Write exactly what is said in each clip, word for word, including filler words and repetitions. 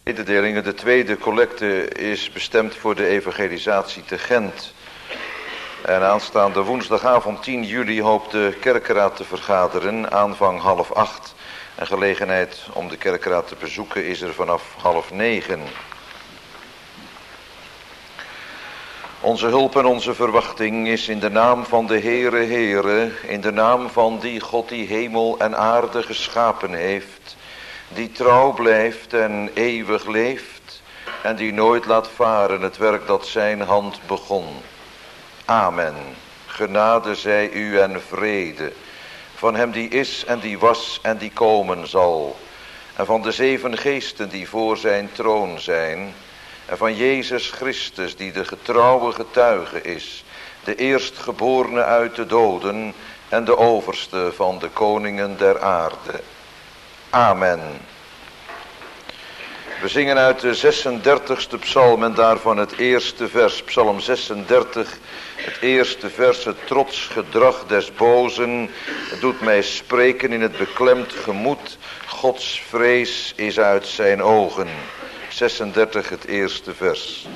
Mededelingen. De tweede collecte is bestemd voor de evangelisatie te Gent. En aanstaande woensdagavond tien juli hoopt de kerkraad te vergaderen, aanvang half acht. En gelegenheid om de kerkraad te bezoeken is er vanaf half negen. Onze hulp en onze verwachting is in de naam van de Heere Heere, in de naam van die God die hemel en aarde geschapen heeft, die trouw blijft en eeuwig leeft en die nooit laat varen het werk dat zijn hand begon. Amen. Genade zij u en vrede van hem die is en die was en die komen zal, en van de zeven geesten die voor zijn troon zijn, en van Jezus Christus die de getrouwe getuige is, de eerstgeborene uit de doden en de overste van de koningen der aarde. Amen. We zingen uit de zesendertigste psalm en daarvan het eerste vers, psalm zesendertig, het eerste vers, het trots gedrag des bozen, het doet mij spreken in het beklemd gemoed, Gods vrees is uit zijn ogen. zesendertig, het eerste vers.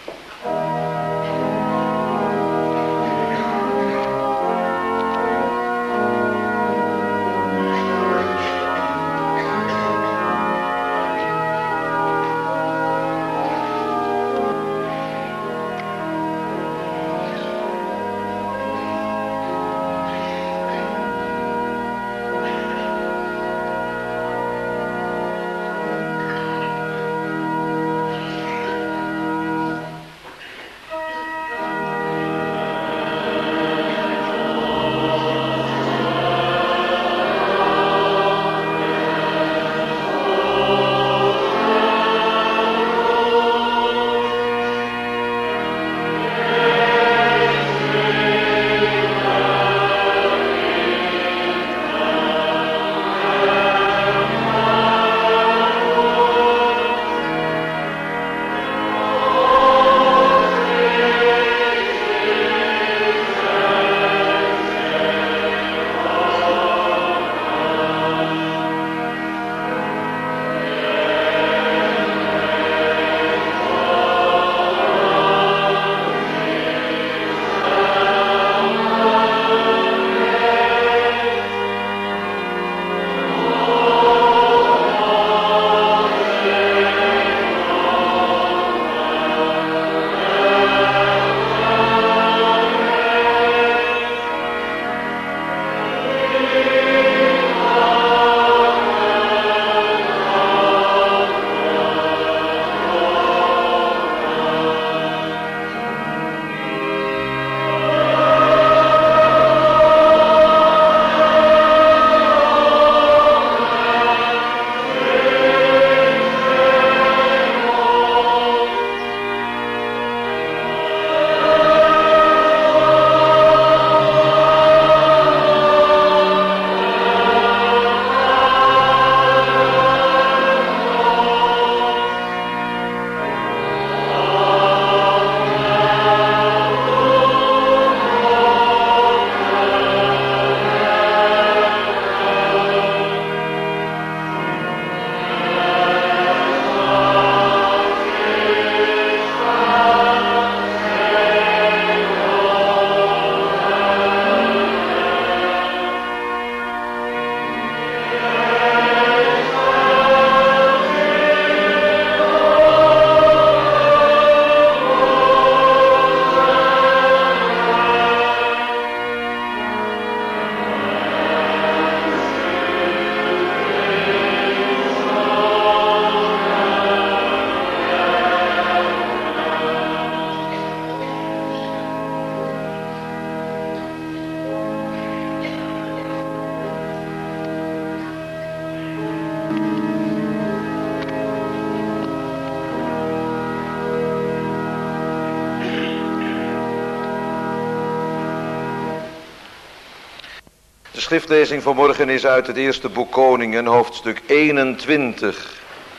De schriftlezing van morgen is uit het eerste boek Koningen, hoofdstuk eenentwintig.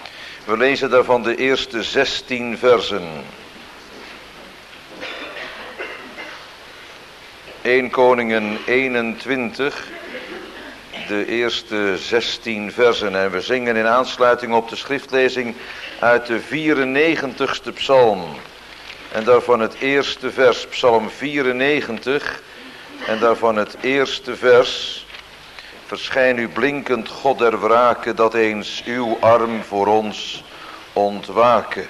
We lezen daarvan de eerste zestien versen. eerste Koningen eenentwintig, de eerste zestien versen. En we zingen in aansluiting op de schriftlezing uit de vierennegentigste psalm. En daarvan het eerste vers, psalm vierennegentig. En daarvan het eerste vers. Verschijn u blinkend, God der wrake, dat eens uw arm voor ons ontwaken.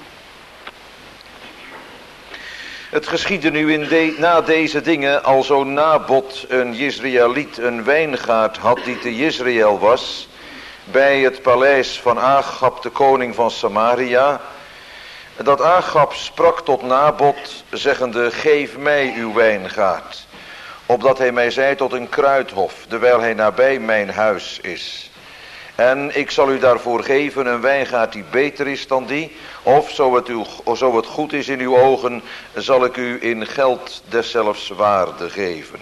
Het geschiedde nu in de, na deze dingen, alzo Nabot, een Jezreëliet, een wijngaard had die te Jezreel was, bij het paleis van Agab, de koning van Samaria, dat Agab sprak tot Nabot, zeggende, geef mij uw wijngaard, opdat hij mij zei tot een kruidhof, terwijl hij nabij mijn huis is. En ik zal u daarvoor geven een wijngaard die beter is dan die, of zo het, u, zo het goed is in uw ogen, zal ik u in geld deszelfs waarde geven.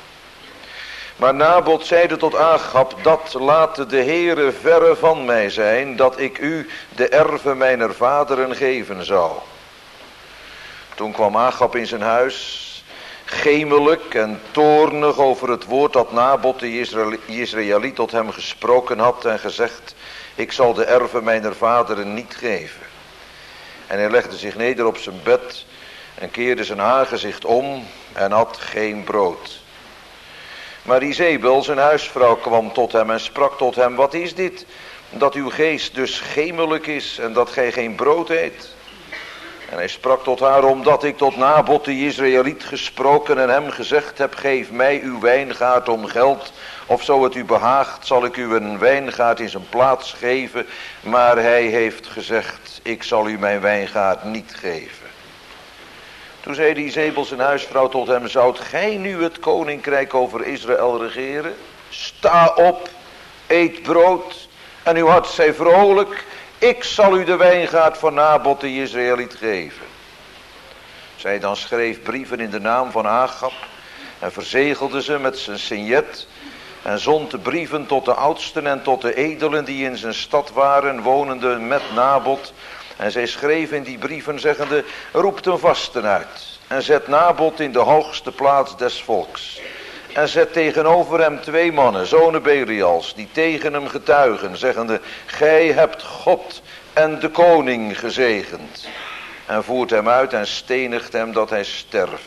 Maar Nabot zeide tot Agab, dat laat de Heere verre van mij zijn, dat ik u de erve mijner vaderen geven zou. Toen kwam Agab in zijn huis, gemelijk en toornig over het woord dat Nabot de Jezreëliet tot hem gesproken had en gezegd, ik zal de erve mijner vaderen niet geven. En hij legde zich neder op zijn bed en keerde zijn aangezicht om en had geen brood. Maar Izebel, zijn huisvrouw, kwam tot hem en sprak tot hem, wat is dit, dat uw geest dus gemelijk is en dat gij geen brood eet? En hij sprak tot haar, omdat ik tot Nabot de Jezreëliet gesproken en hem gezegd heb, geef mij uw wijngaard om geld, of zo het u behaagt, zal ik u een wijngaard in zijn plaats geven. Maar hij heeft gezegd, ik zal u mijn wijngaard niet geven. Toen zei Izebel zijn huisvrouw tot hem, zoudt gij nu het koninkrijk over Israël regeren? Sta op, eet brood en uw hart zij vrolijk. Ik zal u de wijngaard van Nabot de Jezreëliet geven. Zij dan schreef brieven in de naam van Agab en verzegelde ze met zijn signet en zond de brieven tot de oudsten en tot de edelen die in zijn stad waren, wonende met Nabot. En zij schreef in die brieven zeggende, roept een vasten uit en zet Nabot in de hoogste plaats des volks. En zet tegenover hem twee mannen, zonen Belials, die tegen hem getuigen, zeggende, gij hebt God en de koning gezegend. En voert hem uit en stenigt hem dat hij sterve.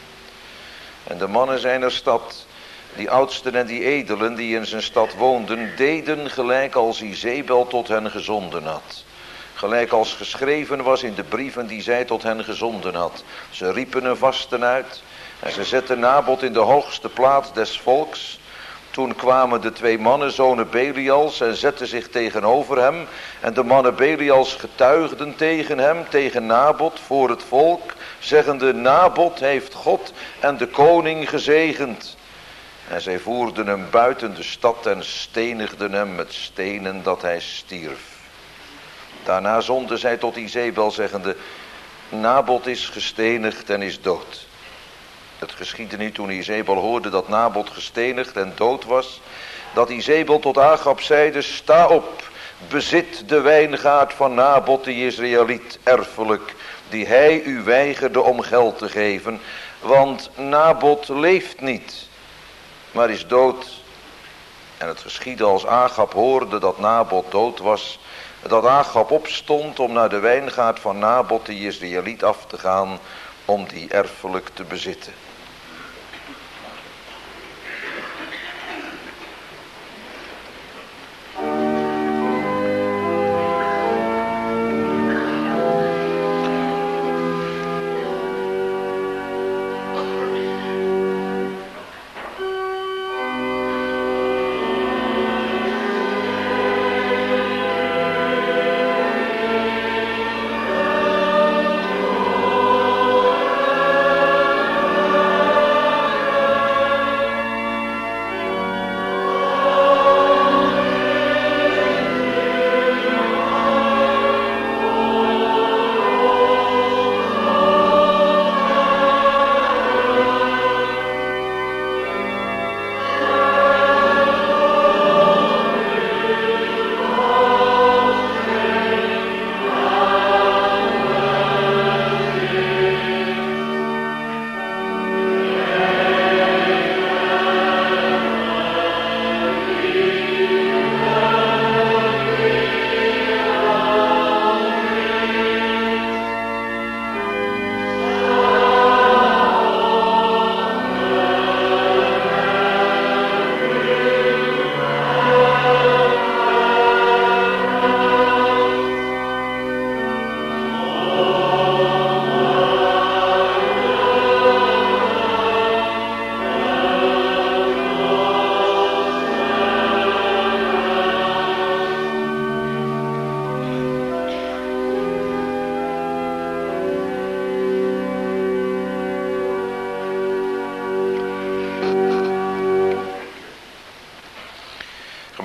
En de mannen zijner stad, die oudsten en die edelen die in zijn stad woonden, deden gelijk als Izebel tot hen gezonden had. Gelijk als geschreven was in de brieven die zij tot hen gezonden had. Ze riepen een vasten uit. En ze zetten Nabot in de hoogste plaats des volks. Toen kwamen de twee mannen, zonen Belials, en zetten zich tegenover hem. En de mannen Belials getuigden tegen hem, tegen Nabot, voor het volk, zeggende, Nabot heeft God en de koning gezegend. En zij voerden hem buiten de stad en stenigden hem met stenen dat hij stierf. Daarna zonden zij tot Izebel, zeggende, Nabot is gestenigd en is dood. Het geschiedde nu toen Izebel hoorde dat Nabot gestenigd en dood was, dat Izebel tot Agab zeide, sta op, bezit de wijngaard van Nabot de Jezreëliet erfelijk, die hij u weigerde om geld te geven, want Nabot leeft niet, maar is dood. En het geschiedde als Agab hoorde dat Nabot dood was, dat Agab opstond om naar de wijngaard van Nabot de Jezreëliet af te gaan, om die erfelijk te bezitten.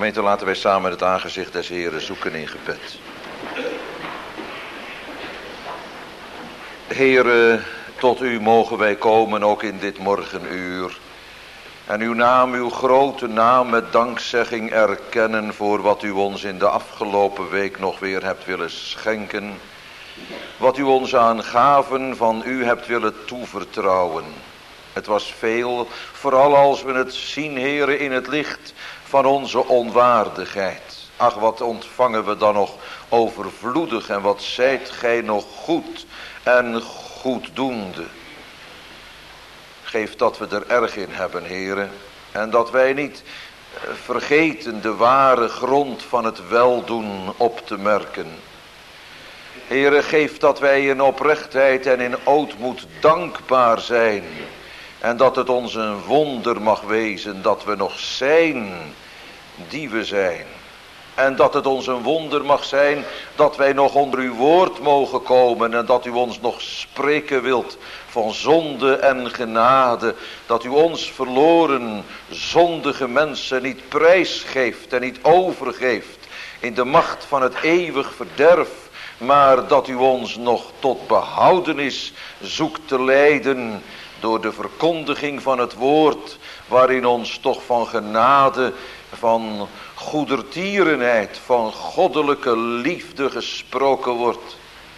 Gemeente, laten wij samen het aangezicht des Heren zoeken in gebed. Heere, tot u mogen wij komen ook in dit morgenuur. En uw naam, uw grote naam met dankzegging erkennen voor wat u ons in de afgelopen week nog weer hebt willen schenken. Wat u ons aan gaven van u hebt willen toevertrouwen. Het was veel, vooral als we het zien, Heere, in het licht van onze onwaardigheid. Ach, wat ontvangen we dan nog overvloedig en wat zijt gij nog goed en goeddoende. Geef dat we er erg in hebben, Heere, en dat wij niet vergeten de ware grond van het weldoen op te merken. Heere, geef dat wij in oprechtheid en in ootmoed dankbaar zijn. En dat het ons een wonder mag wezen dat we nog zijn die we zijn. En dat het ons een wonder mag zijn dat wij nog onder uw woord mogen komen. En dat u ons nog spreken wilt van zonde en genade. Dat u ons verloren zondige mensen niet prijsgeeft en niet overgeeft in de macht van het eeuwig verderf. Maar dat u ons nog tot behoudenis zoekt te leiden door de verkondiging van het woord, waarin ons toch van genade, van goedertierenheid, van goddelijke liefde gesproken wordt.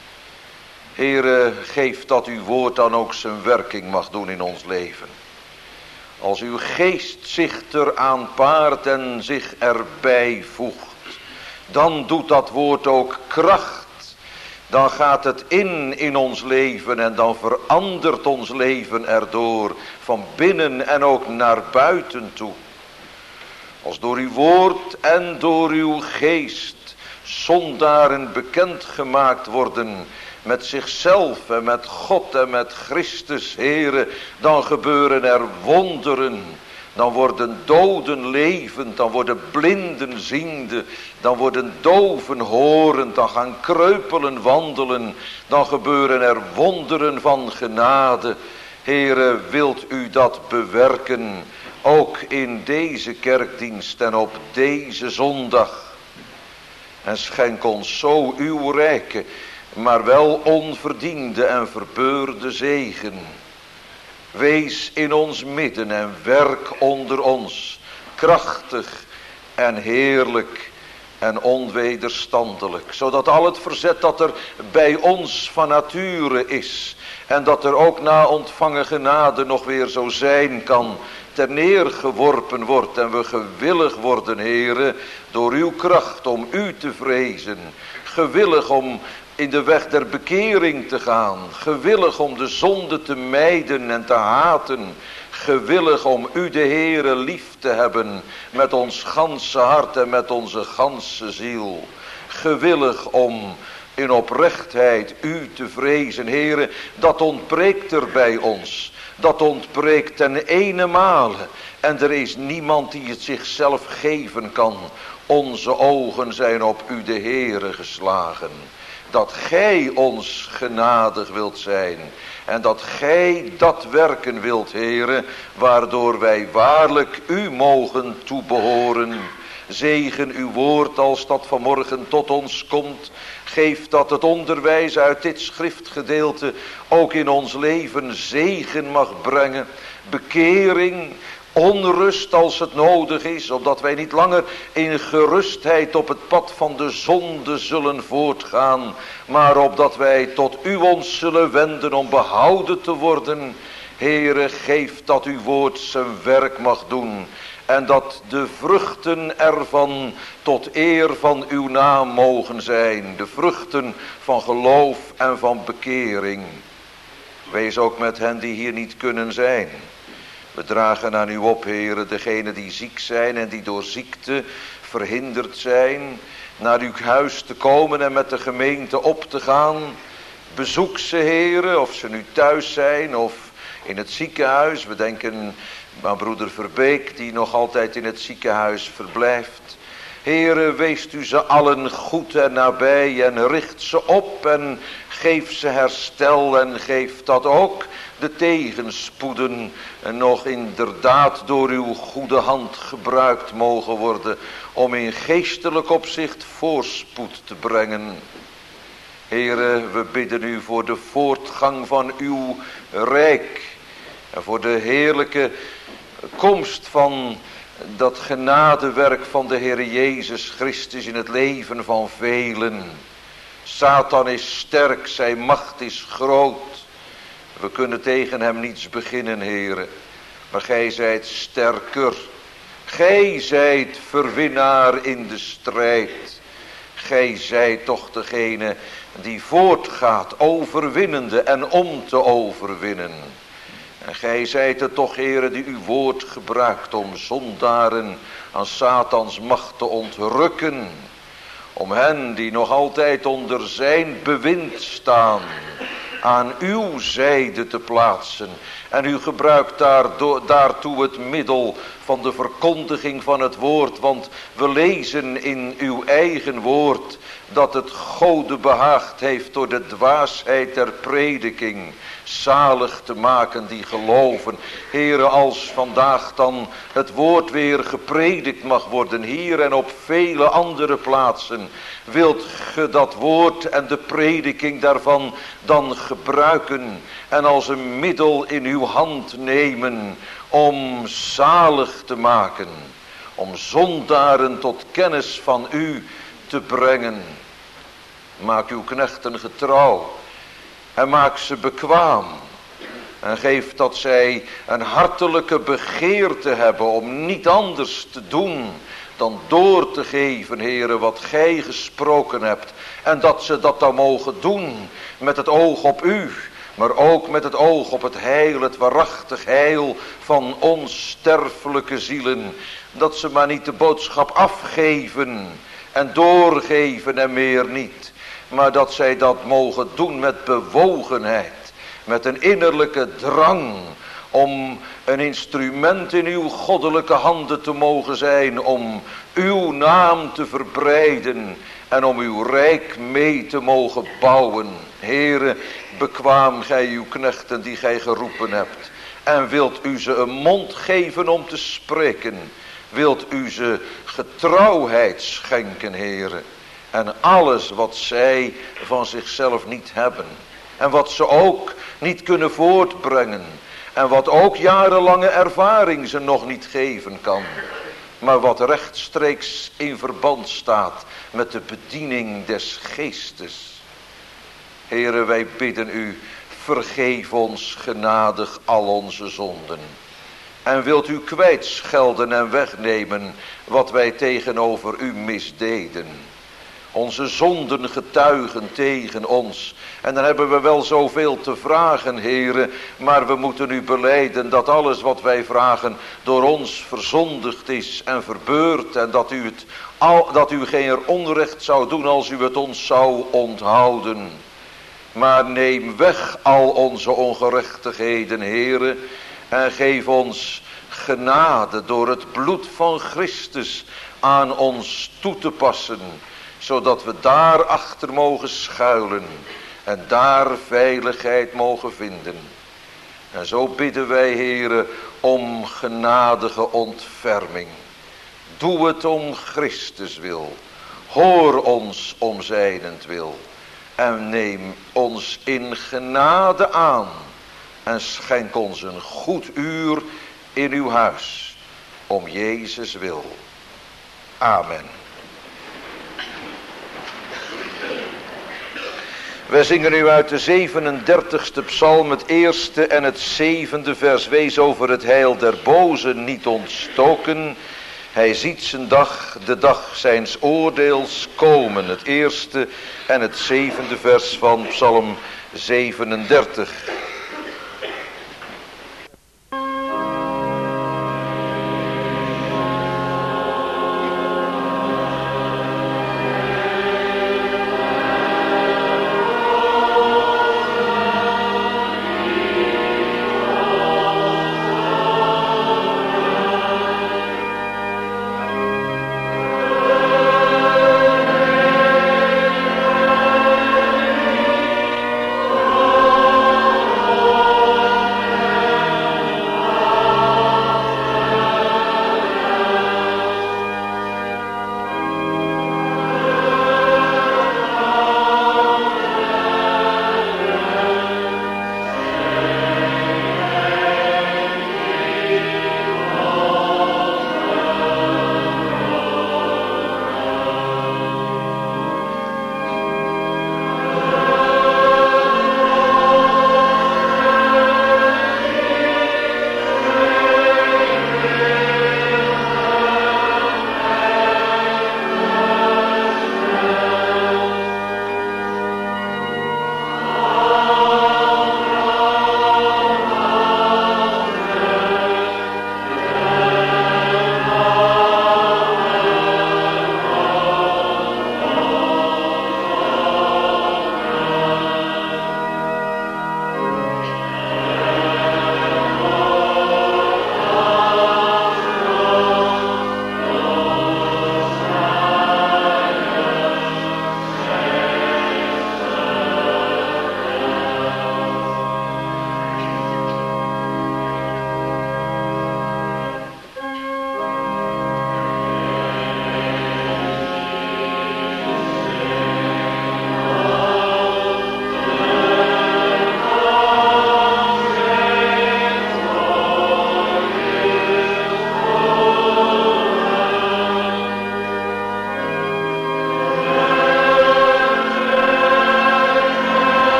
Heere, geef dat uw woord dan ook zijn werking mag doen in ons leven. Als uw geest zich eraan paart en zich erbij voegt, dan doet dat woord ook kracht. Dan gaat het in in ons leven en dan verandert ons leven erdoor, van binnen en ook naar buiten toe. Als door uw woord en door uw geest zondaren bekendgemaakt worden met zichzelf en met God en met Christus, Heere, dan gebeuren er wonderen. Dan worden doden levend, dan worden blinden ziende, dan worden doven horend, dan gaan kreupelen wandelen, dan gebeuren er wonderen van genade. Heere, wilt u dat bewerken, ook in deze kerkdienst en op deze zondag. En schenk ons zo uw rijke, maar wel onverdiende en verbeurde zegen. Wees in ons midden en werk onder ons, krachtig en heerlijk en onwederstandelijk. Zodat al het verzet dat er bij ons van nature is, en dat er ook na ontvangen genade nog weer zo zijn kan, ter neergeworpen wordt en we gewillig worden, Heere, door uw kracht om u te vrezen. Gewillig om in de weg der bekering te gaan. Gewillig om de zonde te mijden en te haten. Gewillig om u, de Heere, lief te hebben met ons ganse hart en met onze ganse ziel. Gewillig om in oprechtheid u te vrezen, Heere. Dat ontbreekt er bij ons. Dat ontbreekt ten ene male. En er is niemand die het zichzelf geven kan. Onze ogen zijn op u, de Heere, geslagen. Dat gij ons genadig wilt zijn. En dat gij dat werken wilt, Heere, waardoor wij waarlijk u mogen toebehoren. Zegen uw woord als dat vanmorgen tot ons komt. Geef dat het onderwijs uit dit schriftgedeelte ook in ons leven zegen mag brengen. Bekering, onrust als het nodig is, opdat wij niet langer in gerustheid op het pad van de zonde zullen voortgaan, maar opdat wij tot u ons zullen wenden om behouden te worden. Heere, geef dat uw woord zijn werk mag doen en dat de vruchten ervan tot eer van uw naam mogen zijn. De vruchten van geloof en van bekering. Wees ook met hen die hier niet kunnen zijn. We dragen aan u op, Heere, degenen die ziek zijn en die door ziekte verhinderd zijn, naar uw huis te komen en met de gemeente op te gaan. Bezoek ze, Heere, of ze nu thuis zijn of in het ziekenhuis. We denken aan broeder Verbeek, die nog altijd in het ziekenhuis verblijft. Heere, weest u ze allen goed en nabij en richt ze op en geef ze herstel en geef dat ook de tegenspoeden en nog inderdaad door uw goede hand gebruikt mogen worden om in geestelijk opzicht voorspoed te brengen. Heere, we bidden u voor de voortgang van uw rijk en voor de heerlijke komst van dat genadewerk van de Heer Jezus Christus in het leven van velen. Satan is sterk, zijn macht is groot. We kunnen tegen hem niets beginnen, Heere. Maar gij zijt sterker. Gij zijt verwinnaar in de strijd. Gij zijt toch degene die voortgaat, overwinnende en om te overwinnen. En gij zijt het toch, Heere, die uw woord gebruikt om zondaren aan Satans macht te ontrukken. Om hen die nog altijd onder zijn bewind staan, aan uw zijde te plaatsen. En u gebruikt daardoor, daartoe het middel van de verkondiging van het woord. Want we lezen in uw eigen woord dat het Gode behaagd heeft door de dwaasheid der prediking zalig te maken die geloven. Heere, als vandaag dan het woord weer gepredikt mag worden hier en op vele andere plaatsen, wilt ge dat woord en de prediking daarvan dan gebruiken en als een middel in uw hand nemen om zalig te maken, om zondaren tot kennis van u te brengen. Maak uw knechten getrouw en maak ze bekwaam. En geef dat zij een hartelijke begeerte hebben om niet anders te doen dan door te geven, Heere, wat gij gesproken hebt. En dat ze dat dan mogen doen met het oog op u, maar ook met het oog op het heil, het waarachtig heil van onsterfelijke zielen. Dat ze maar niet de boodschap afgeven en doorgeven en meer niet. Maar dat zij dat mogen doen met bewogenheid. Met een innerlijke drang om een instrument in uw goddelijke handen te mogen zijn. Om uw naam te verbreiden en om uw rijk mee te mogen bouwen. Heere, bekwaam gij uw knechten die gij geroepen hebt. En wilt u ze een mond geven om te spreken. Wilt u ze getrouwheid schenken, Heere. En alles wat zij van zichzelf niet hebben. En wat ze ook niet kunnen voortbrengen. En wat ook jarenlange ervaring ze nog niet geven kan. Maar wat rechtstreeks in verband staat met de bediening des geestes. Heere, wij bidden u, vergeef ons genadig al onze zonden. En wilt u kwijtschelden en wegnemen wat wij tegenover u misdeden. Onze zonden getuigen tegen ons. En dan hebben we wel zoveel te vragen, Heere. Maar we moeten u belijden dat alles wat wij vragen door ons verzondigd is en verbeurd. En dat u, het, al, dat u geen onrecht zou doen als u het ons zou onthouden. Maar neem weg al onze ongerechtigheden, Heere. En geef ons genade door het bloed van Christus aan ons toe te passen. Zodat we daarachter mogen schuilen. En daar veiligheid mogen vinden. En zo bidden wij, Heere, om genadige ontferming. Doe het om Christus wil. Hoor ons om zijnentwil. En neem ons in genade aan. En schenk ons een goed uur in uw huis. Om Jezus wil. Amen. Wij zingen nu uit de zevenendertigste psalm het eerste en het zevende vers. Wees over het heil der bozen niet ontstoken. Hij ziet zijn dag, de dag zijns oordeels komen. Het eerste en het zevende vers van psalm zevenendertig. Amen.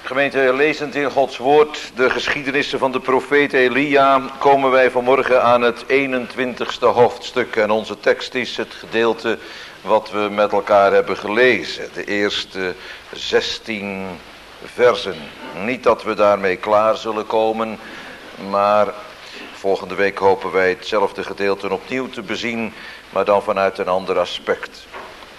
Gemeente, lezend in Gods woord de geschiedenissen van de profeet Elia, komen wij vanmorgen aan het eenentwintigste hoofdstuk. En onze tekst is het gedeelte wat we met elkaar hebben gelezen. De eerste zestien versen. Niet dat we daarmee klaar zullen komen, maar volgende week hopen wij hetzelfde gedeelte opnieuw te bezien, maar dan vanuit een ander aspect.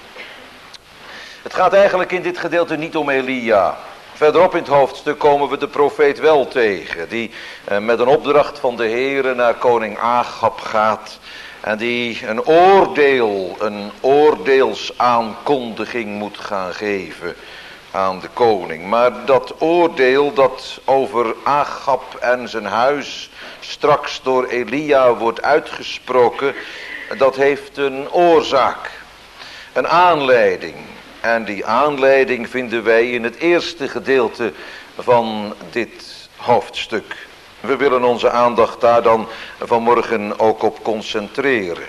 Het gaat eigenlijk in dit gedeelte niet om Elia. Verderop in het hoofdstuk komen we de profeet wel tegen, die eh, met een opdracht van de Heere naar koning Agab gaat en die een oordeel, een oordeelsaankondiging moet gaan geven aan de koning. Maar dat oordeel dat over Agab en zijn huis straks door Elia wordt uitgesproken, dat heeft een oorzaak, een aanleiding. En die aanleiding vinden wij in het eerste gedeelte van dit hoofdstuk. We willen onze aandacht daar dan vanmorgen ook op concentreren.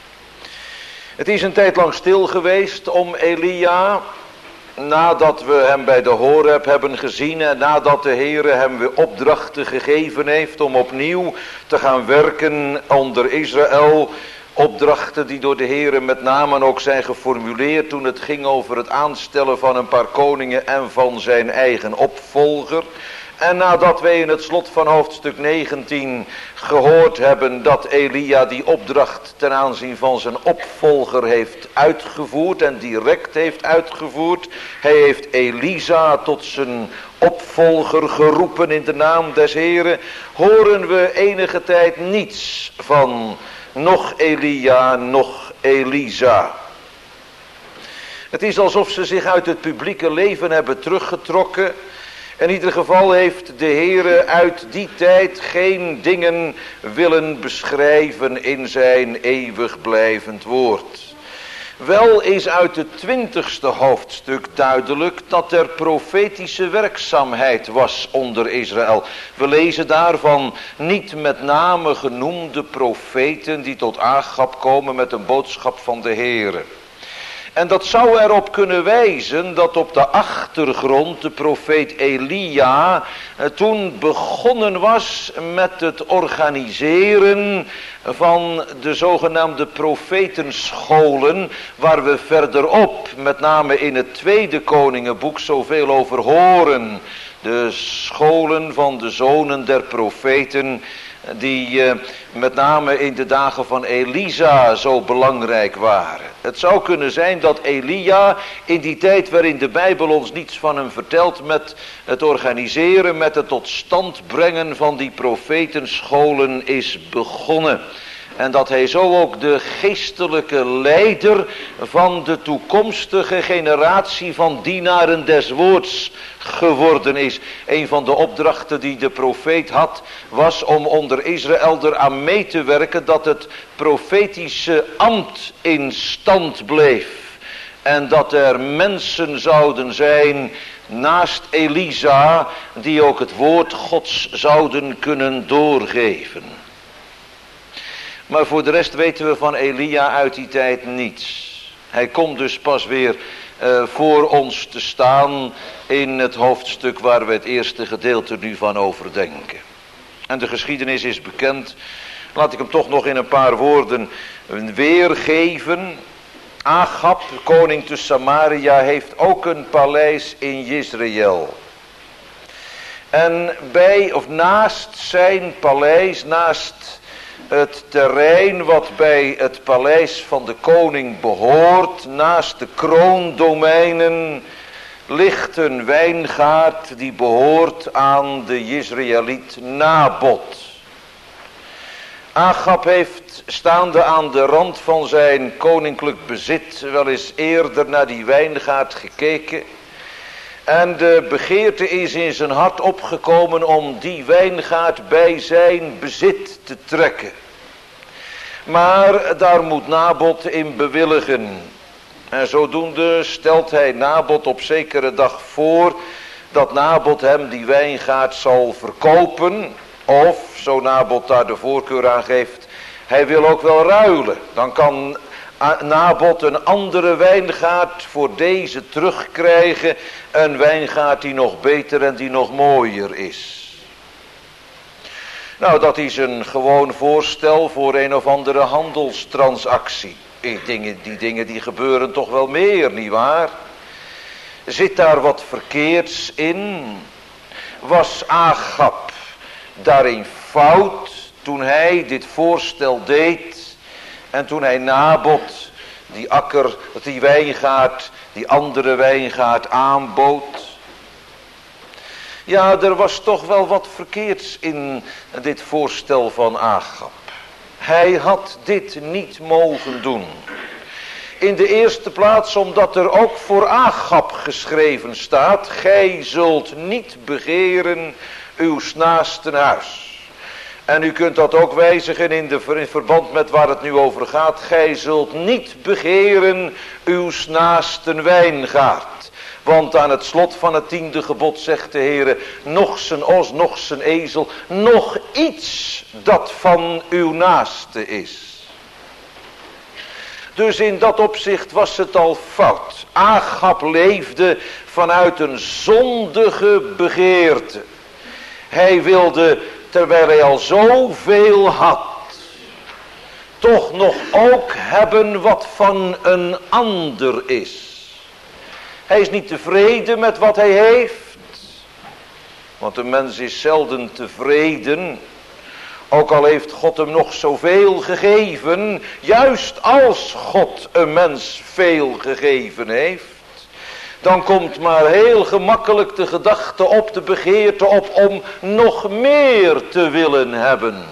Het is een tijd lang stil geweest om Elia, nadat we hem bij de Horeb hebben gezien en nadat de Heere hem weer opdrachten gegeven heeft om opnieuw te gaan werken onder Israël. Opdrachten die door de Heere met name ook zijn geformuleerd toen het ging over het aanstellen van een paar koningen en van zijn eigen opvolger. En nadat wij in het slot van hoofdstuk negentien gehoord hebben dat Elia die opdracht ten aanzien van zijn opvolger heeft uitgevoerd en direct heeft uitgevoerd. Hij heeft Elisa tot zijn opvolger geroepen in de naam des Heeren. Horen we enige tijd niets van nog Elia, nog Elisa. Het is alsof ze zich uit het publieke leven hebben teruggetrokken. In ieder geval heeft de Heere uit die tijd geen dingen willen beschrijven in zijn eeuwig blijvend woord. Wel is uit het twintigste hoofdstuk duidelijk dat er profetische werkzaamheid was onder Israël. We lezen daarvan niet met name genoemde profeten die tot Agab komen met een boodschap van de Heere. En dat zou erop kunnen wijzen dat op de achtergrond de profeet Elia eh, toen begonnen was met het organiseren van de zogenaamde profetenscholen, waar we verderop, met name in het tweede koningenboek, zoveel over horen. De scholen van de zonen der profeten, die uh, met name in de dagen van Elisa zo belangrijk waren. Het zou kunnen zijn dat Elia in die tijd waarin de Bijbel ons niets van hem vertelt, met het organiseren, met het tot stand brengen van die profetenscholen is begonnen. En dat hij zo ook de geestelijke leider van de toekomstige generatie van dienaren des woords geworden is. Een van de opdrachten die de profeet had, was om onder Israël eraan mee te werken dat het profetische ambt in stand bleef. En dat er mensen zouden zijn naast Elisa die ook het woord Gods zouden kunnen doorgeven. Maar voor de rest weten we van Elia uit die tijd niets. Hij komt dus pas weer uh, voor ons te staan in het hoofdstuk waar we het eerste gedeelte nu van overdenken. En de geschiedenis is bekend. Laat ik hem toch nog in een paar woorden weergeven. Agab, koning te Samaria, heeft ook een paleis in Jezreel. En bij of naast zijn paleis, naast het terrein wat bij het paleis van de koning behoort, naast de kroondomeinen, ligt een wijngaard die behoort aan de Jezreëliet Nabot. Agab heeft staande aan de rand van zijn koninklijk bezit wel eens eerder naar die wijngaard gekeken. En de begeerte is in zijn hart opgekomen om die wijngaard bij zijn bezit te trekken. Maar daar moet Nabot in bewilligen. En zodoende stelt hij Nabot op zekere dag voor dat Nabot hem die wijngaard zal verkopen. Of, zo Nabot daar de voorkeur aan geeft, hij wil ook wel ruilen. Dan kan Nabot een andere wijngaard voor deze terugkrijgen. Een wijngaard die nog beter en die nog mooier is. Nou, dat is een gewoon voorstel voor een of andere handelstransactie. Die dingen, die dingen die gebeuren toch wel meer, nietwaar? Zit daar wat verkeerds in? Was Agab daarin fout toen hij dit voorstel deed? En toen hij Nabot, die akker, die wijngaard, die andere wijngaard aanbood? Ja, er was toch wel wat verkeerds in dit voorstel van Agab. Hij had dit niet mogen doen. In de eerste plaats omdat er ook voor Agab geschreven staat: gij zult niet begeren uws naasten huis. En u kunt dat ook wijzigen in, de, in verband met waar het nu over gaat. Gij zult niet begeren uws naasten wijngaard. Want aan het slot van het tiende gebod zegt de Heere: nog zijn os, nog zijn ezel, nog iets dat van uw naaste is. Dus in dat opzicht was het al fout. Agab leefde vanuit een zondige begeerte. Hij wilde, terwijl hij al zoveel had, toch nog ook hebben wat van een ander is. Hij is niet tevreden met wat hij heeft. Want een mens is zelden tevreden. Ook al heeft God hem nog zoveel gegeven. Juist als God een mens veel gegeven heeft. Dan komt maar heel gemakkelijk de gedachte op, de begeerte op om nog meer te willen hebben.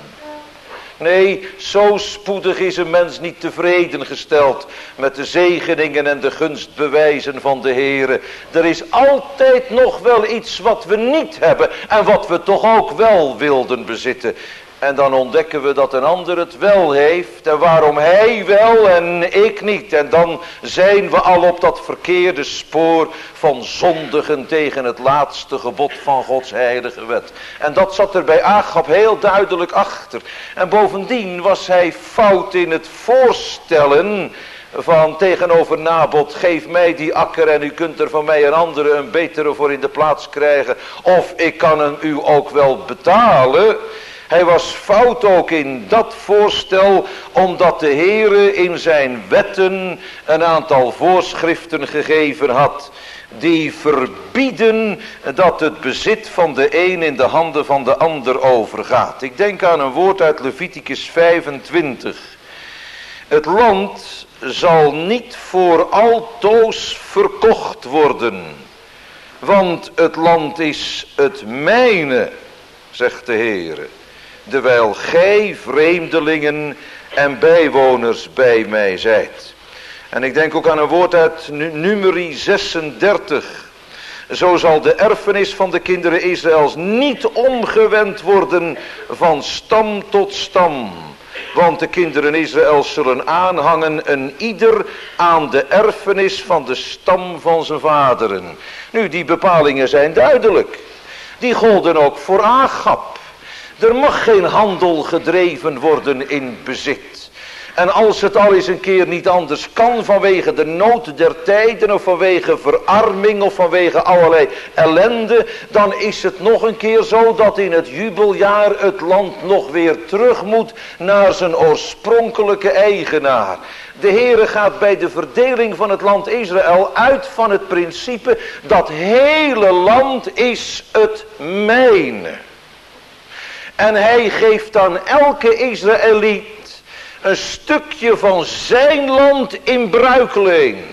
Nee, zo spoedig is een mens niet tevreden gesteld met de zegeningen en de gunstbewijzen van de Heere. Er is altijd nog wel iets wat we niet hebben en wat we toch ook wel wilden bezitten. En dan ontdekken we dat een ander het wel heeft en waarom hij wel en ik niet. En dan zijn we al op dat verkeerde spoor van zondigen tegen het laatste gebod van Gods heilige wet. En dat zat er bij Agab heel duidelijk achter. En bovendien was hij fout in het voorstellen van tegenover Nabot: geef mij die akker en u kunt er van mij een andere, een betere voor in de plaats krijgen. Of ik kan hem u ook wel betalen. Hij was fout ook in dat voorstel, omdat de Heere in zijn wetten een aantal voorschriften gegeven had, die verbieden dat het bezit van de een in de handen van de ander overgaat. Ik denk aan een woord uit Leviticus vijfentwintig. Het land zal niet voor altoos verkocht worden, want het land is het mijne, zegt de Heere. Dewijl gij vreemdelingen en bijwoners bij mij zijt. En ik denk ook aan een woord uit Numeri zesendertig. Zo zal de erfenis van de kinderen Israëls niet omgewend worden van stam tot stam. Want de kinderen Israëls zullen aanhangen een ieder aan de erfenis van de stam van zijn vaderen. Nu, die bepalingen zijn duidelijk. Die golden ook voor Agab. Er mag geen handel gedreven worden in bezit. En als het al eens een keer niet anders kan vanwege de nood der tijden of vanwege verarming of vanwege allerlei ellende, dan is het nog een keer zo dat in het jubeljaar het land nog weer terug moet naar zijn oorspronkelijke eigenaar. De Heere gaat bij de verdeling van het land Israël uit van het principe: dat hele land is het mijne. En hij geeft aan elke Israëliet een stukje van zijn land in bruikleen.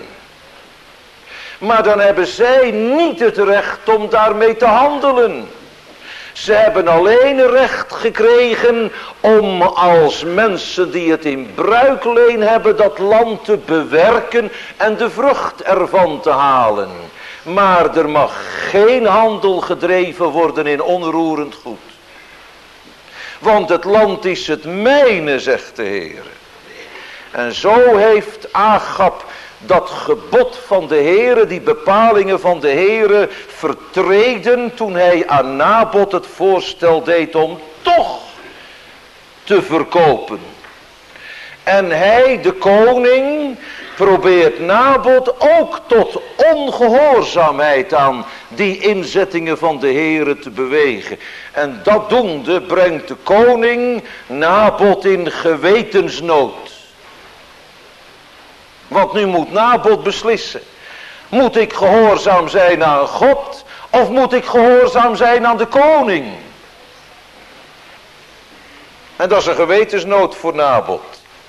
Maar dan hebben zij niet het recht om daarmee te handelen. Ze hebben alleen recht gekregen om als mensen die het in bruikleen hebben dat land te bewerken en de vrucht ervan te halen. Maar er mag geen handel gedreven worden in onroerend goed. Want het land is het mijne, zegt de Heer. En zo heeft Agab dat gebod van de Heere, die bepalingen van de Heere, vertreden toen hij aan Nabot het voorstel deed om toch te verkopen. En hij, de koning, probeert Nabot ook tot ongehoorzaamheid aan die inzettingen van de Heere te bewegen. En dat doende brengt de koning Nabot in gewetensnood. Want nu moet Nabot beslissen. Moet ik gehoorzaam zijn aan God of moet ik gehoorzaam zijn aan de koning? En dat is een gewetensnood voor Nabot.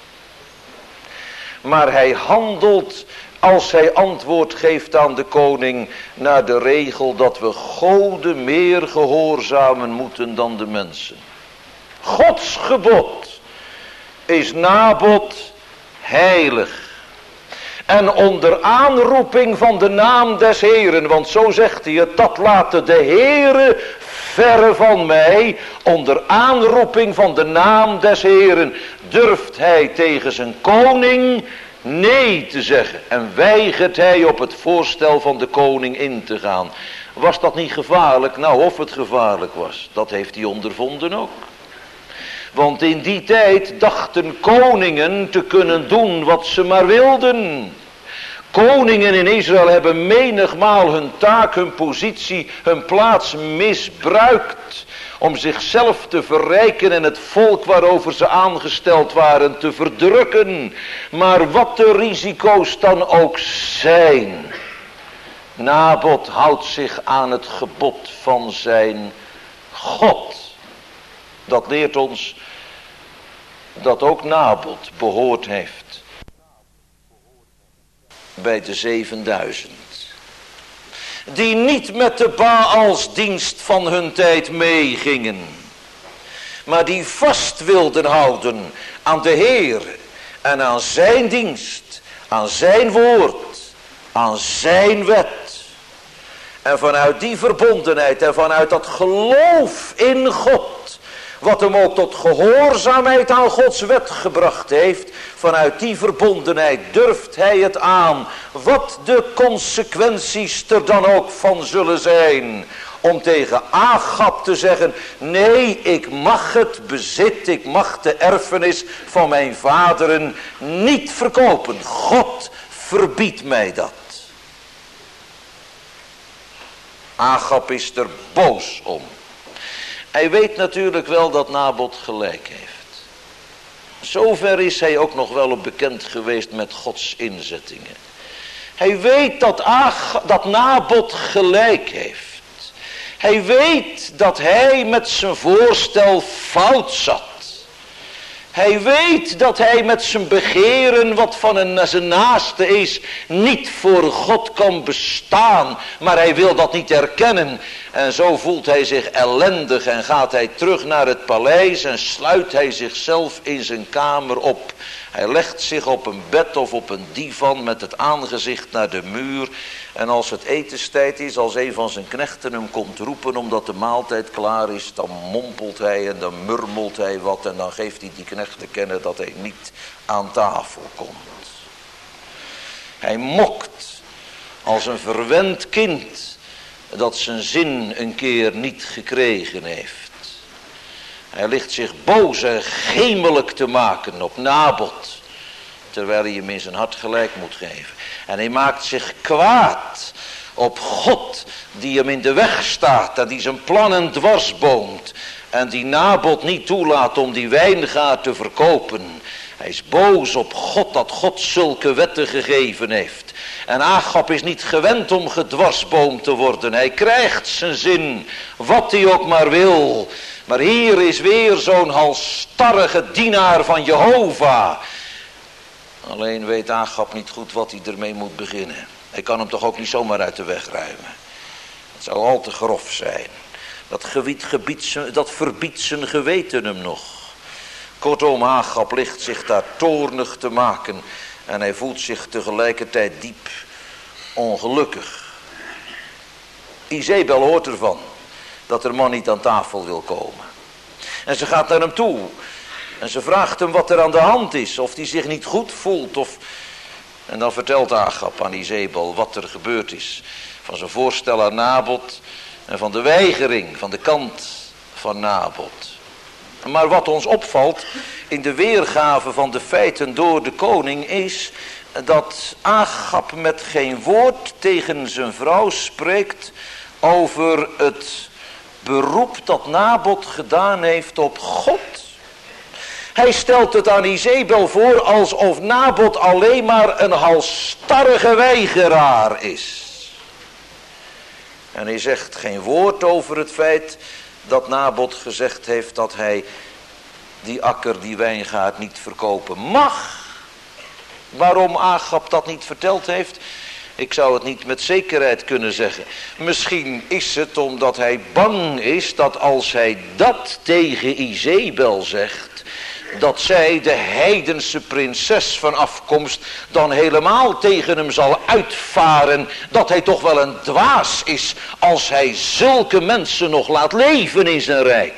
Maar hij handelt als hij antwoord geeft aan de koning naar de regel dat we Goden meer gehoorzamen moeten dan de mensen. Gods gebod is Nabot heilig. En onder aanroeping van de naam des Heeren, want zo zegt hij het, dat laten de Heere verre van mij. Onder aanroeping van de naam des Heeren durft hij tegen zijn koning nee te zeggen. En weigert hij op het voorstel van de koning in te gaan. Was dat niet gevaarlijk? Nou, of het gevaarlijk was, dat heeft hij ondervonden ook. Want in die tijd dachten koningen te kunnen doen wat ze maar wilden. Koningen in Israël hebben menigmaal hun taak, hun positie, hun plaats misbruikt. Om zichzelf te verrijken en het volk waarover ze aangesteld waren te verdrukken. Maar wat de risico's dan ook zijn. Nabot houdt zich aan het gebod van zijn God. Dat leert ons dat ook Nabot behoord heeft bij de zevenduizend. Die niet met de Baalsdienst van hun tijd meegingen. Maar die vast wilden houden aan de Heer en aan zijn dienst, aan zijn woord, aan zijn wet. En vanuit die verbondenheid en vanuit dat geloof in God, wat hem ook tot gehoorzaamheid aan Gods wet gebracht heeft, vanuit die verbondenheid durft hij het aan, wat de consequenties er dan ook van zullen zijn, om tegen Agab te zeggen, nee, ik mag het bezit, ik mag de erfenis van mijn vaderen niet verkopen. God verbiedt mij dat. Agab is er boos om. Hij weet natuurlijk wel dat Nabot gelijk heeft. Zover is hij ook nog wel op bekend geweest met Gods inzettingen. Hij weet dat, Ag- dat Nabot gelijk heeft. Hij weet dat hij met zijn voorstel fout zat. Hij weet dat hij met zijn begeren wat van een, zijn naaste is niet voor God kan bestaan. Maar hij wil dat niet erkennen. En zo voelt hij zich ellendig en gaat hij terug naar het paleis en sluit hij zichzelf in zijn kamer op. Hij legt zich op een bed of op een divan met het aangezicht naar de muur. En als het etenstijd is, als een van zijn knechten hem komt roepen omdat de maaltijd klaar is, dan mompelt hij en dan murmelt hij wat en dan geeft hij die knecht te kennen dat hij niet aan tafel komt. Hij mokt als een verwend kind dat zijn zin een keer niet gekregen heeft. Hij ligt zich boos en gemelijk te maken op Nabot, terwijl hij hem in zijn hart gelijk moet geven. En hij maakt zich kwaad op God die hem in de weg staat en die zijn plannen dwarsboomt. En die Nabot niet toelaat om die wijngaard te verkopen. Hij is boos op God dat God zulke wetten gegeven heeft. En Agab is niet gewend om gedwarsboomd te worden. Hij krijgt zijn zin, wat hij ook maar wil. Maar hier is weer zo'n halsstarrige dienaar van Jehovah. Alleen weet Agab niet goed wat hij ermee moet beginnen. Hij kan hem toch ook niet zomaar uit de weg ruimen. Het zou al te grof zijn. Dat, gebied, gebied, dat verbiedt zijn geweten hem nog. Kortom, Agab ligt zich daar toornig te maken. En hij voelt zich tegelijkertijd diep ongelukkig. Izebel hoort ervan dat er man niet aan tafel wil komen. En ze gaat naar hem toe. En ze vraagt hem wat er aan de hand is. Of hij zich niet goed voelt. Of... En dan vertelt Agab aan Izebel wat er gebeurd is. Van zijn voorstel aan Nabot. En van de weigering van de kant van Nabot. Maar wat ons opvalt in de weergave van de feiten door de koning is dat Agab met geen woord tegen zijn vrouw spreekt over het beroep dat Nabot gedaan heeft op God. Hij stelt het aan Izebel voor alsof Nabot alleen maar een halsstarrige weigeraar is. En hij zegt geen woord over het feit dat Nabot gezegd heeft dat hij die akker, die wijngaard niet verkopen mag. Waarom Agab dat niet verteld heeft, ik zou het niet met zekerheid kunnen zeggen. Misschien is het omdat hij bang is dat als hij dat tegen Izebel zegt, dat zij, de heidense prinses van afkomst, dan helemaal tegen hem zal uitvaren dat hij toch wel een dwaas is als hij zulke mensen nog laat leven in zijn rijk.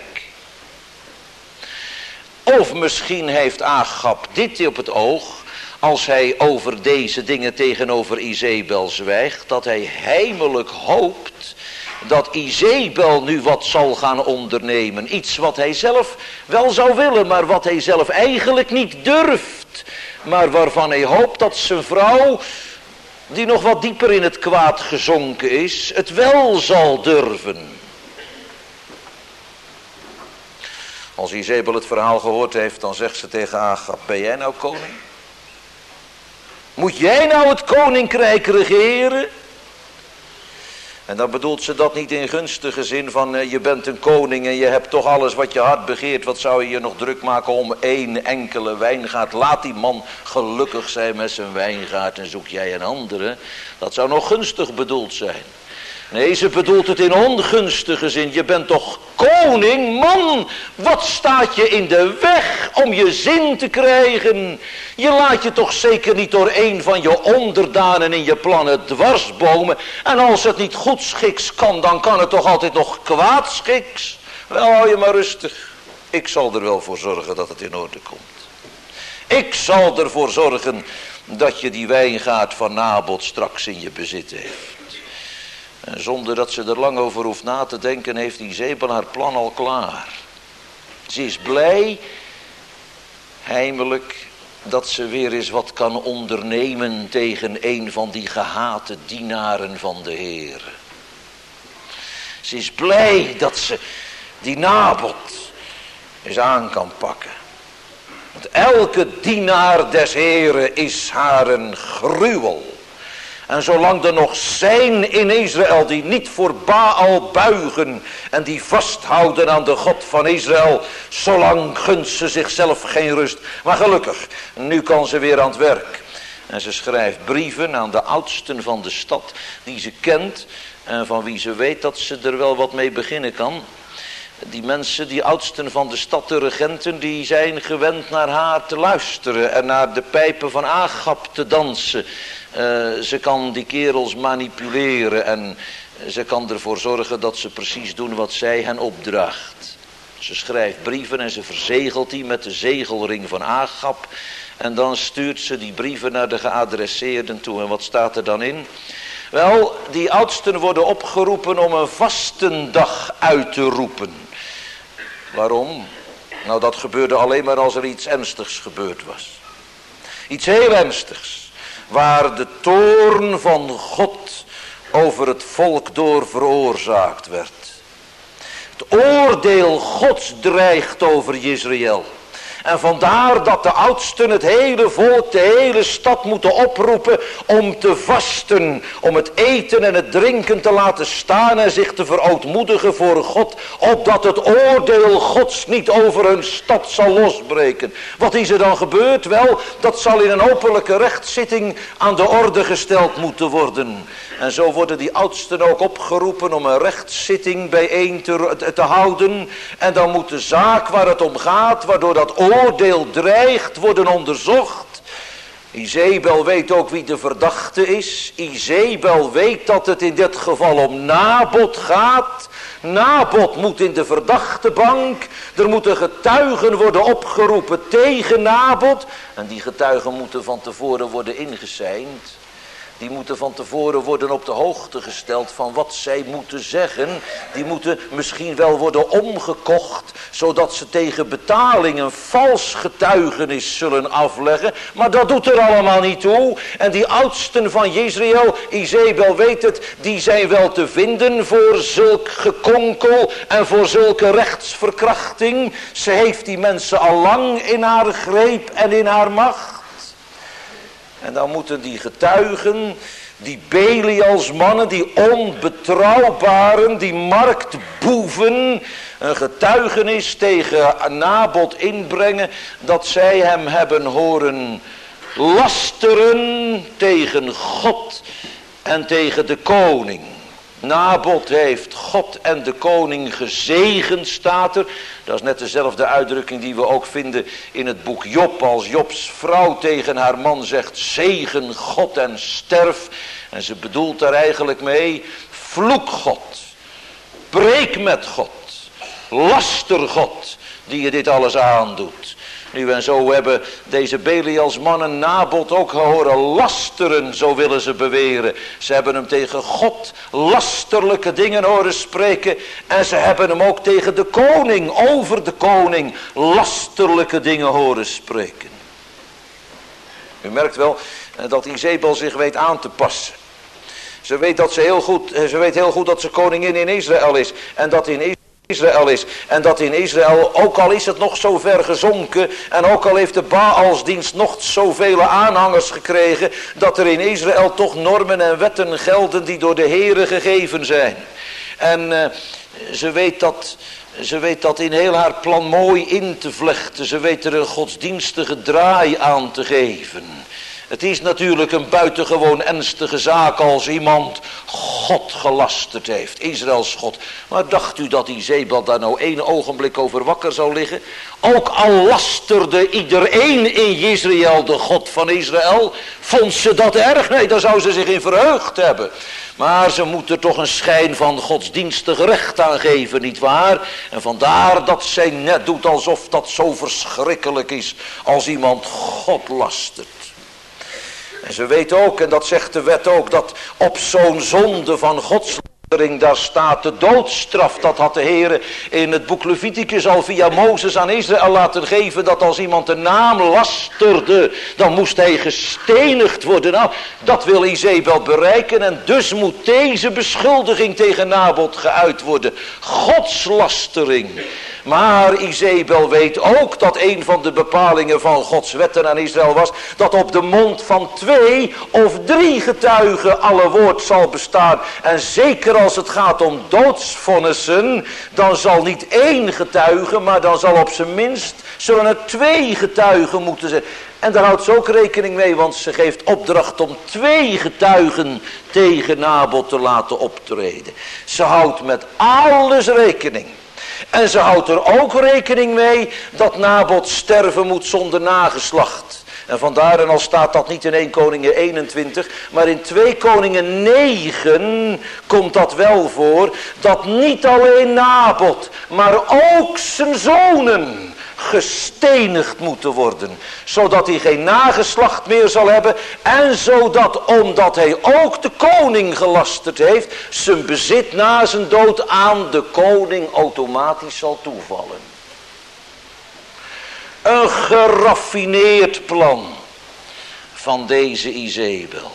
Of misschien heeft Agab dit op het oog, als hij over deze dingen tegenover Izebel zwijgt, dat hij heimelijk hoopt dat Izebel nu wat zal gaan ondernemen. Iets wat hij zelf wel zou willen, maar wat hij zelf eigenlijk niet durft. Maar waarvan hij hoopt dat zijn vrouw, die nog wat dieper in het kwaad gezonken is, het wel zal durven. Als Izebel het verhaal gehoord heeft, dan zegt ze tegen Agab, ben jij nou koning? Moet jij nou het koninkrijk regeren? En dan bedoelt ze dat niet in gunstige zin van uh, je bent een koning en je hebt toch alles wat je hart begeert. Wat zou je je nog druk maken om één enkele wijngaard? Laat die man gelukkig zijn met zijn wijngaard en zoek jij een andere. Dat zou nog gunstig bedoeld zijn. Nee, ze bedoelt het in ongunstige zin. Je bent toch koning, man? Wat staat je in de weg om je zin te krijgen? Je laat je toch zeker niet door een van je onderdanen in je plannen dwarsbomen. En als het niet goedschiks kan, dan kan het toch altijd nog kwaadschiks? Wel, hou je maar rustig. Ik zal er wel voor zorgen dat het in orde komt. Ik zal ervoor zorgen dat je die wijngaard van Nabot straks in je bezit heeft. En zonder dat ze er lang over hoeft na te denken, heeft Izebel haar plan al klaar. Ze is blij, heimelijk, dat ze weer eens wat kan ondernemen tegen een van die gehate dienaren van de Heer. Ze is blij dat ze die Nabot eens aan kan pakken. Want elke dienaar des Heeren is haar een gruwel. En zolang er nog zijn in Israël die niet voor Baal buigen en die vasthouden aan de God van Israël, zolang gunt ze zichzelf geen rust. Maar gelukkig, nu kan ze weer aan het werk. En ze schrijft brieven aan de oudsten van de stad die ze kent en van wie ze weet dat ze er wel wat mee beginnen kan. Die mensen, die oudsten van de stad, de regenten, die zijn gewend naar haar te luisteren en naar de pijpen van Agab te dansen. Uh, ze kan die kerels manipuleren en ze kan ervoor zorgen dat ze precies doen wat zij hen opdraagt. Ze schrijft brieven en ze verzegelt die met de zegelring van Agab. En dan stuurt ze die brieven naar de geadresseerden toe. En wat staat er dan in? Wel, die oudsten worden opgeroepen om een vastendag uit te roepen. Waarom? Nou, dat gebeurde alleen maar als er iets ernstigs gebeurd was. Iets heel ernstigs. Waar de toorn van God over het volk door veroorzaakt werd. Het oordeel Gods dreigt over Israël. En vandaar dat de oudsten het hele volk, de hele stad moeten oproepen om te vasten. Om het eten en het drinken te laten staan en zich te verootmoedigen voor God. Opdat het oordeel Gods niet over hun stad zal losbreken. Wat is er dan gebeurd? Wel, dat zal in een openlijke rechtszitting aan de orde gesteld moeten worden. En zo worden die oudsten ook opgeroepen om een rechtszitting bijeen te, te houden. En dan moet de zaak waar het om gaat, waardoor dat oordeel dreigt, worden onderzocht. Izebel weet ook wie de verdachte is. Izebel weet dat het in dit geval om Nabot gaat. Nabot moet in de verdachtebank. Er moeten getuigen worden opgeroepen tegen Nabot. En die getuigen moeten van tevoren worden ingeseind. Die moeten van tevoren worden op de hoogte gesteld van wat zij moeten zeggen. Die moeten misschien wel worden omgekocht, zodat ze tegen betaling een vals getuigenis zullen afleggen. Maar dat doet er allemaal niet toe. En die oudsten van Jezreel, Izebel weet het, die zijn wel te vinden voor zulk gekonkel en voor zulke rechtsverkrachting. Ze heeft die mensen al lang in haar greep en in haar macht. En dan moeten die getuigen, die Belialsmannen, die onbetrouwbaren, die marktboeven, een getuigenis tegen Nabot inbrengen dat zij hem hebben horen lasteren tegen God en tegen de koning. Nabot heeft God en de koning gezegend, staat er. Dat is net dezelfde uitdrukking die we ook vinden in het boek Job. Als Jobs vrouw tegen haar man zegt, zegen God en sterf. En ze bedoelt daar eigenlijk mee, vloek God. Breek met God. Laster God die je dit alles aandoet. Nu en zo hebben deze Belialsmannen Nabot ook horen lasteren, zo willen ze beweren. Ze hebben hem tegen God lasterlijke dingen horen spreken. En ze hebben hem ook tegen de koning, over de koning, lasterlijke dingen horen spreken. U merkt wel dat Izebel zich weet aan te passen. Ze weet, dat ze, heel goed, ze weet heel goed dat ze koningin in Israël is. En dat in Israël... Israël is. En dat in Israël, ook al is het nog zo ver gezonken, en ook al heeft de Baalsdienst nog zoveel aanhangers gekregen, dat er in Israël toch normen en wetten gelden die door de Heere gegeven zijn. En uh, ze weet dat... Ze weet dat in heel haar plan mooi in te vlechten. Ze weet er een godsdienstige draai aan te geven. Het is natuurlijk een buitengewoon ernstige zaak als iemand God gelasterd heeft. Israëls God. Maar dacht u dat Izebel daar nou één ogenblik over wakker zou liggen? Ook al lasterde iedereen in Jezreel de God van Israël. Vond ze dat erg? Nee, daar zou ze zich in verheugd hebben. Maar ze moet er toch een schijn van godsdienstig recht aan geven, nietwaar? En vandaar dat zij net doet alsof dat zo verschrikkelijk is als iemand God lastert. En ze weet ook, en dat zegt de wet ook, dat op zo'n zonde van godslastering, daar staat de doodstraf. Dat had de Heer in het boek Leviticus al via Mozes aan Israël laten geven, dat als iemand de naam lasterde, dan moest hij gestenigd worden. Nou, dat wil Izebel bereiken en dus moet deze beschuldiging tegen Nabot geuit worden. Godslastering. Maar Izebel weet ook dat een van de bepalingen van Gods wetten aan Israël was, dat op de mond van twee of drie getuigen alle woord zal bestaan. En zeker als het gaat om doodsvonnissen, dan zal niet één getuige, maar dan zal op zijn minst, zullen er twee getuigen moeten zijn. En daar houdt ze ook rekening mee, want ze geeft opdracht om twee getuigen tegen Nabot te laten optreden. Ze houdt met alles rekening. En ze houdt er ook rekening mee dat Nabot sterven moet zonder nageslacht. En vandaar, en al staat dat niet in Eerste Koningen eenentwintig, maar in Tweede Koningen negen komt dat wel voor, dat niet alleen Nabot, maar ook zijn zonen gestenigd moeten worden, zodat hij geen nageslacht meer zal hebben en zodat, omdat hij ook de koning gelasterd heeft, zijn bezit na zijn dood aan de koning automatisch zal toevallen. Een geraffineerd plan van deze Izebel.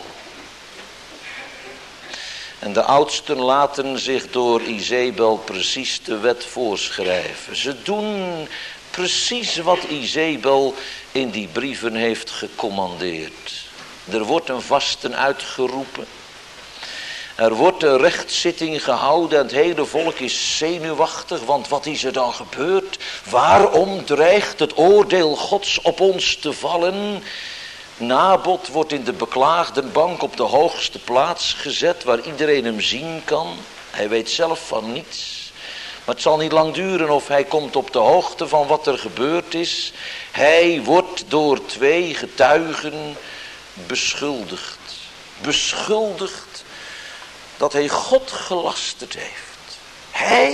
En de oudsten laten zich door Izebel precies de wet voorschrijven. Ze doen precies wat Izebel in die brieven heeft gecommandeerd. Er wordt een vasten uitgeroepen. Er wordt een rechtszitting gehouden en het hele volk is zenuwachtig. Want wat is er dan gebeurd? Waarom dreigt het oordeel Gods op ons te vallen? Nabot wordt in de beklaagdenbank op de hoogste plaats gezet, waar iedereen hem zien kan. Hij weet zelf van niets. Maar het zal niet lang duren of hij komt op de hoogte van wat er gebeurd is. Hij wordt door twee getuigen beschuldigd. Beschuldigd dat hij God gelasterd heeft. Hij,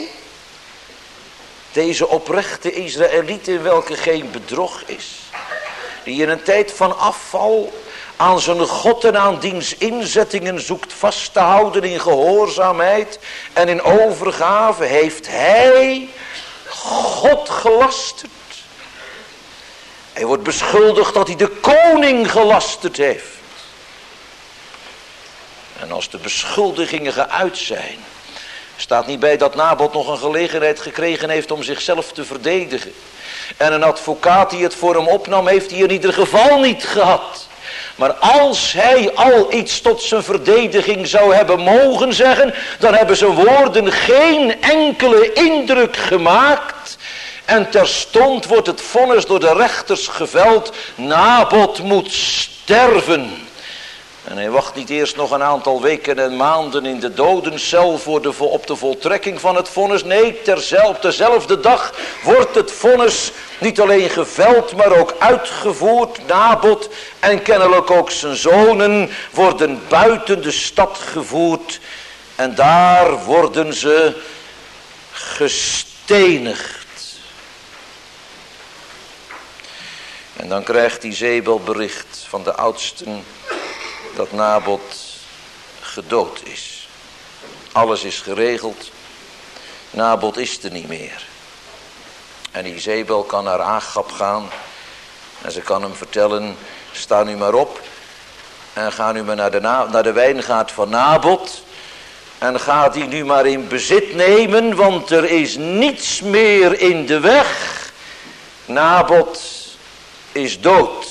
deze oprechte Israëliet in welke geen bedrog is. Die in een tijd van afval aan zijn God en aan diens inzettingen zoekt vast te houden in gehoorzaamheid en in overgave, heeft hij God gelasterd. Hij wordt beschuldigd dat hij de koning gelasterd heeft. En als de beschuldigingen geuit zijn, staat niet bij dat Nabot nog een gelegenheid gekregen heeft om zichzelf te verdedigen. En een advocaat die het voor hem opnam, heeft hij in ieder geval niet gehad. Maar als hij al iets tot zijn verdediging zou hebben mogen zeggen, dan hebben zijn woorden geen enkele indruk gemaakt. En terstond wordt het vonnis door de rechters geveld: Nabot moet sterven. En hij wacht niet eerst nog een aantal weken en maanden in de dodencel voor de, op de voltrekking van het vonnis. Nee, terzelfde, op dezelfde dag wordt het vonnis niet alleen geveld, maar ook uitgevoerd. Nabot en kennelijk ook zijn zonen worden buiten de stad gevoerd. En daar worden ze gestenigd. En dan krijgt Izebel bericht van de oudsten dat Nabot gedood is. Alles is geregeld. Nabot is er niet meer. En Izebel kan naar Agab gaan. En ze kan hem vertellen: sta nu maar op. En ga nu maar naar de, na- naar de wijngaard van Nabot. En ga die nu maar in bezit nemen. Want er is niets meer in de weg. Nabot is dood.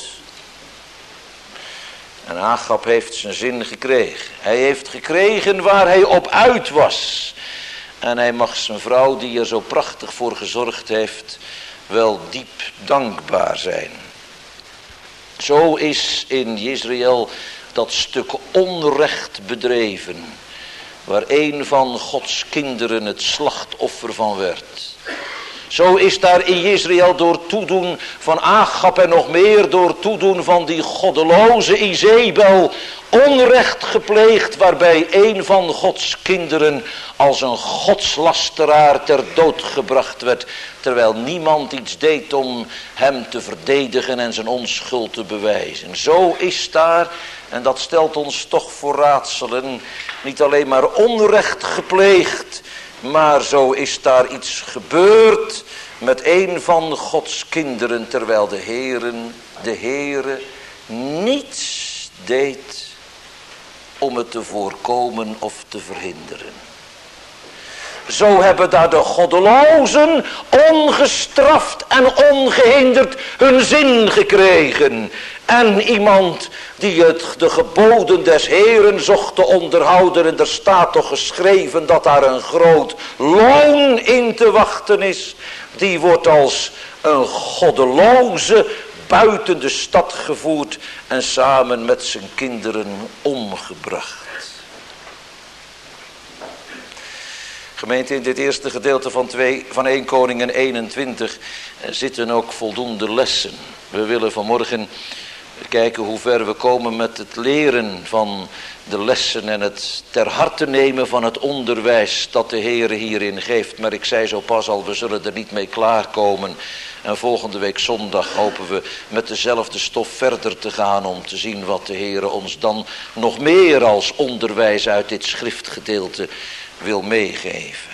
En Agab heeft zijn zin gekregen. Hij heeft gekregen waar hij op uit was. En hij mag zijn vrouw, die er zo prachtig voor gezorgd heeft, wel diep dankbaar zijn. Zo is in Israël dat stuk onrecht bedreven, waar een van Gods kinderen het slachtoffer van werd. Zo is daar in Israël door toedoen van Agab en nog meer door toedoen van die goddeloze Izebel onrecht gepleegd, waarbij een van Gods kinderen als een godslasteraar ter dood gebracht werd, terwijl niemand iets deed om hem te verdedigen en zijn onschuld te bewijzen. Zo is daar, en dat stelt ons toch voor raadselen, niet alleen maar onrecht gepleegd, maar zo is daar iets gebeurd met een van Gods kinderen, terwijl de Heeren, de Heere niets deed om het te voorkomen of te verhinderen. Zo hebben daar de goddelozen ongestraft en ongehinderd hun zin gekregen. En iemand die het, de geboden des Heeren zocht te onderhouden. En er staat toch geschreven dat daar een groot loon in te wachten is. Die wordt als een goddeloze buiten de stad gevoerd en samen met zijn kinderen omgebracht. Gemeente, in dit eerste gedeelte van, twee, van Eerste Koningen eenentwintig zitten ook voldoende lessen. We willen vanmorgen kijken hoe ver we komen met het leren van de lessen en het ter harte nemen van het onderwijs dat de Heer hierin geeft. Maar ik zei zo pas al, we zullen er niet mee klaarkomen. En volgende week zondag hopen we met dezelfde stof verder te gaan om te zien wat de Heer ons dan nog meer als onderwijs uit dit schriftgedeelte wil meegeven.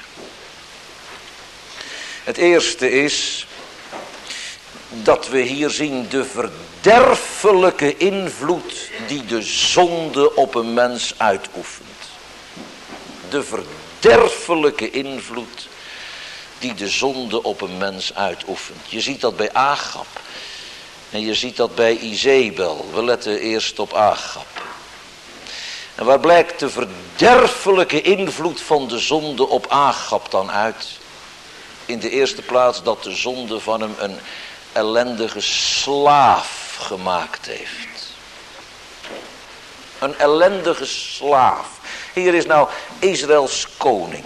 Het eerste is dat we hier zien de verderfelijke invloed die de zonde op een mens uitoefent. De verderfelijke invloed die de zonde op een mens uitoefent. Je ziet dat bij Agab en je ziet dat bij Izebel. We letten eerst op Agab. En waar blijkt de verderfelijke invloed van de zonde op Agab dan uit? In de eerste plaats dat de zonde van hem een ellendige slaaf gemaakt heeft. Een ellendige slaaf. Hier is nou Israëls koning.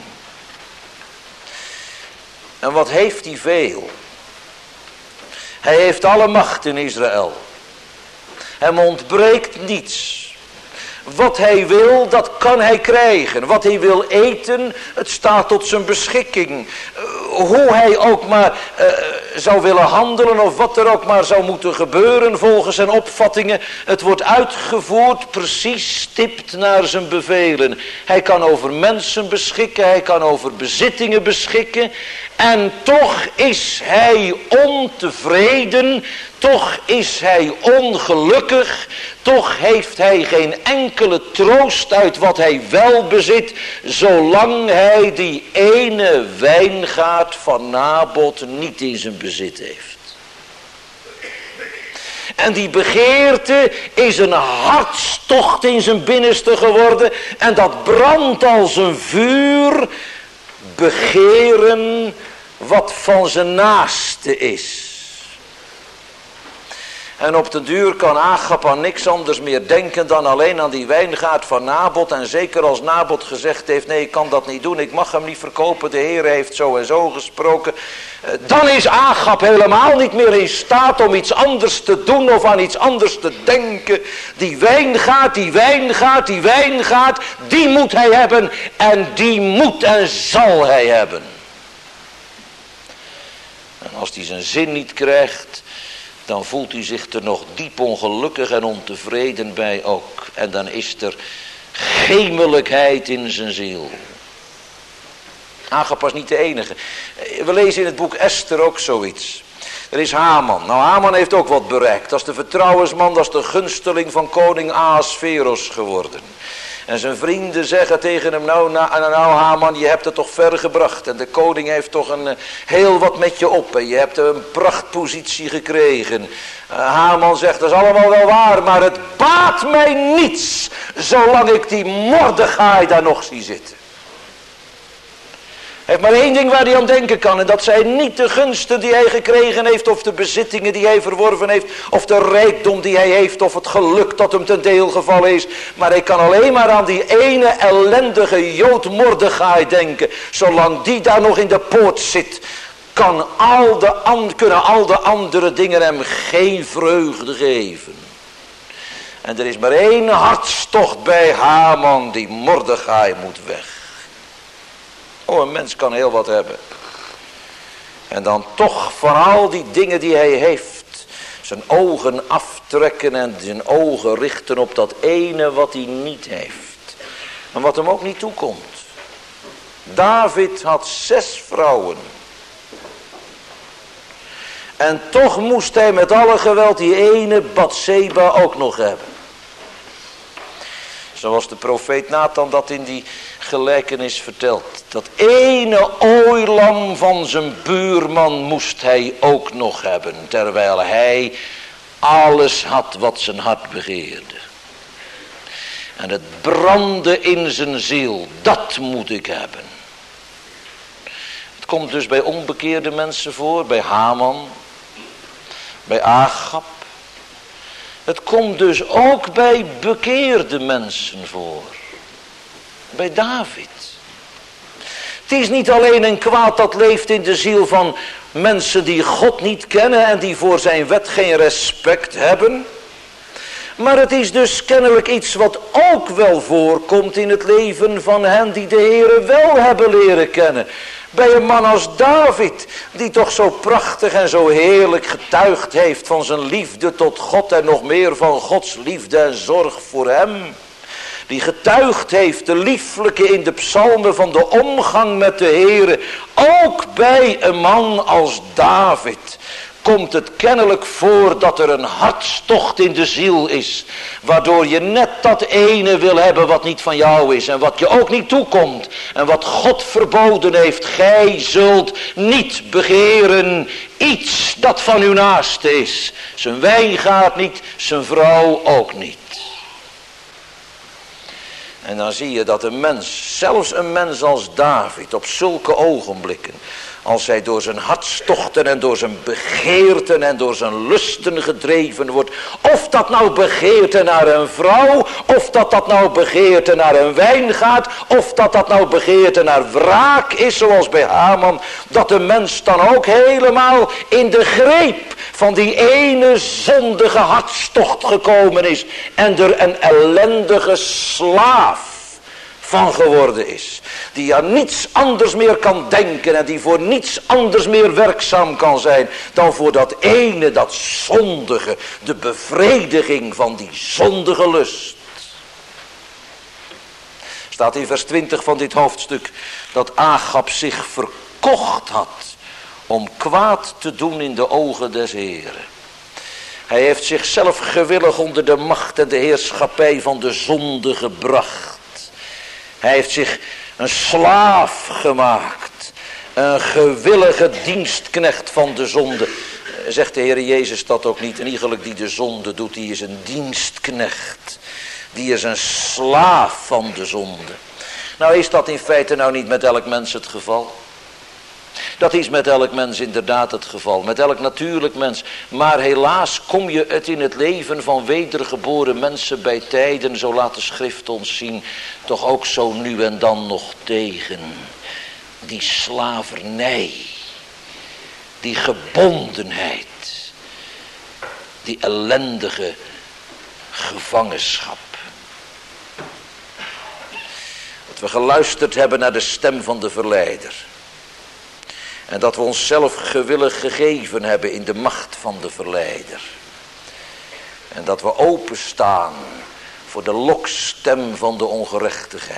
En wat heeft hij veel? Hij heeft alle macht in Israël. Hem ontbreekt niets. Wat hij wil, dat kan hij krijgen. Wat hij wil eten, het staat tot zijn beschikking. hoe hij ook maar uh, zou willen handelen of wat er ook maar zou moeten gebeuren volgens zijn opvattingen. Het wordt uitgevoerd precies stipt naar zijn bevelen. Hij kan over mensen beschikken, hij kan over bezittingen beschikken. En toch is hij ontevreden, toch is hij ongelukkig, toch heeft hij geen enkele troost uit wat hij wel bezit, zolang hij die ene wijngaard van Nabot niet in zijn bezit heeft. En die begeerte is een hartstocht in zijn binnenste geworden en dat brandt als een vuur. Begeren wat van zijn naaste is. En op den duur kan Agab aan niks anders meer denken dan alleen aan die wijngaard van Nabot. En zeker als Nabot gezegd heeft, nee, ik kan dat niet doen, ik mag hem niet verkopen, de Heer heeft zo en zo gesproken. Dan is Agab helemaal niet meer in staat om iets anders te doen of aan iets anders te denken. Die wijngaard, die wijngaard, die wijngaard, die moet hij hebben en die moet en zal hij hebben. En als hij zijn zin niet krijgt, dan voelt hij zich er nog diep ongelukkig en ontevreden bij ook. En dan is er gemelijkheid in zijn ziel. Agab was niet de enige. We lezen in het boek Esther ook zoiets. Er is Haman. Nou, Haman heeft ook wat bereikt. Dat is de vertrouwensman, dat is de gunsteling van koning Ahasveros geworden. En zijn vrienden zeggen tegen hem, nou, nou, nou Haman, je hebt het toch ver gebracht. En de koning heeft toch een, uh, heel wat met je op. En je hebt een prachtpositie gekregen. Uh, Haman zegt, dat is allemaal wel waar, maar het baat mij niets, zolang ik die Mordechai daar nog zie zitten. Hij heeft maar één ding waar hij aan denken kan. En dat zijn niet de gunsten die hij gekregen heeft. Of de bezittingen die hij verworven heeft. Of de rijkdom die hij heeft. Of het geluk dat hem ten deel gevallen is. Maar hij kan alleen maar aan die ene ellendige Jood Mordechai denken. Zolang die daar nog in de poort zit. Kan al de an, kunnen al de andere dingen hem geen vreugde geven. En er is maar één hartstocht bij Haman. Die Mordechai moet weg. Oh, een mens kan heel wat hebben. En dan toch van al die dingen die hij heeft, zijn ogen aftrekken en zijn ogen richten op dat ene wat hij niet heeft. En wat hem ook niet toekomt. David had zes vrouwen. En toch moest hij met alle geweld die ene Batseba ook nog hebben. Zoals de profeet Nathan dat in die gelijkenis vertelt. Dat ene ooilam van zijn buurman moest hij ook nog hebben. Terwijl hij alles had wat zijn hart begeerde. En het brandde in zijn ziel. Dat moet ik hebben. Het komt dus bij onbekeerde mensen voor. Bij Haman. Bij Agab. Het komt dus ook bij bekeerde mensen voor. Bij David. Het is niet alleen een kwaad dat leeft in de ziel van mensen die God niet kennen en die voor zijn wet geen respect hebben. Maar het is dus kennelijk iets wat ook wel voorkomt in het leven van hen die de Heere wel hebben leren kennen. Bij een man als David, die toch zo prachtig en zo heerlijk getuigd heeft van zijn liefde tot God en nog meer van Gods liefde en zorg voor hem. Die getuigd heeft de lieflijke in de psalmen van de omgang met de Heere. Ook bij een man als David komt het kennelijk voor dat er een hartstocht in de ziel is. Waardoor je net dat ene wil hebben wat niet van jou is. En wat je ook niet toekomt. En wat God verboden heeft. Gij zult niet begeren iets dat van uw naaste is. Zijn wijngaard niet, zijn vrouw ook niet. En dan zie je dat een mens, zelfs een mens als David, op zulke ogenblikken, als hij door zijn hartstochten en door zijn begeerten en door zijn lusten gedreven wordt, of dat nou begeerte naar een vrouw, of dat dat nou begeerte naar een wijngaard, of dat dat nou begeerte naar wraak is, zoals bij Haman, dat de mens dan ook helemaal in de greep van die ene zondige hartstocht gekomen is en er een ellendige slaaf van geworden is. Die aan niets anders meer kan denken en die voor niets anders meer werkzaam kan zijn dan voor dat ene, dat zondige, de bevrediging van die zondige lust. Staat in vers twintig van dit hoofdstuk dat Agab zich verkocht had om kwaad te doen in de ogen des Heeren. Hij heeft zichzelf gewillig onder de macht en de heerschappij van de zonde gebracht. Hij heeft zich een slaaf gemaakt. Een gewillige dienstknecht van de zonde. Zegt de Heer Jezus dat ook niet? En iegelijk die de zonde doet, die is een dienstknecht. Die is een slaaf van de zonde. Nou is dat in feite nou niet met elk mens het geval. Dat is met elk mens inderdaad het geval. Met elk natuurlijk mens. Maar helaas kom je het in het leven van wedergeboren mensen bij tijden, zo laat de schrift ons zien, toch ook zo nu en dan nog tegen. Die slavernij. Die gebondenheid. Die ellendige gevangenschap. Dat we geluisterd hebben naar de stem van de verleider. En dat we onszelf gewillig gegeven hebben in de macht van de verleider. En dat we openstaan voor de lokstem van de ongerechtigheid.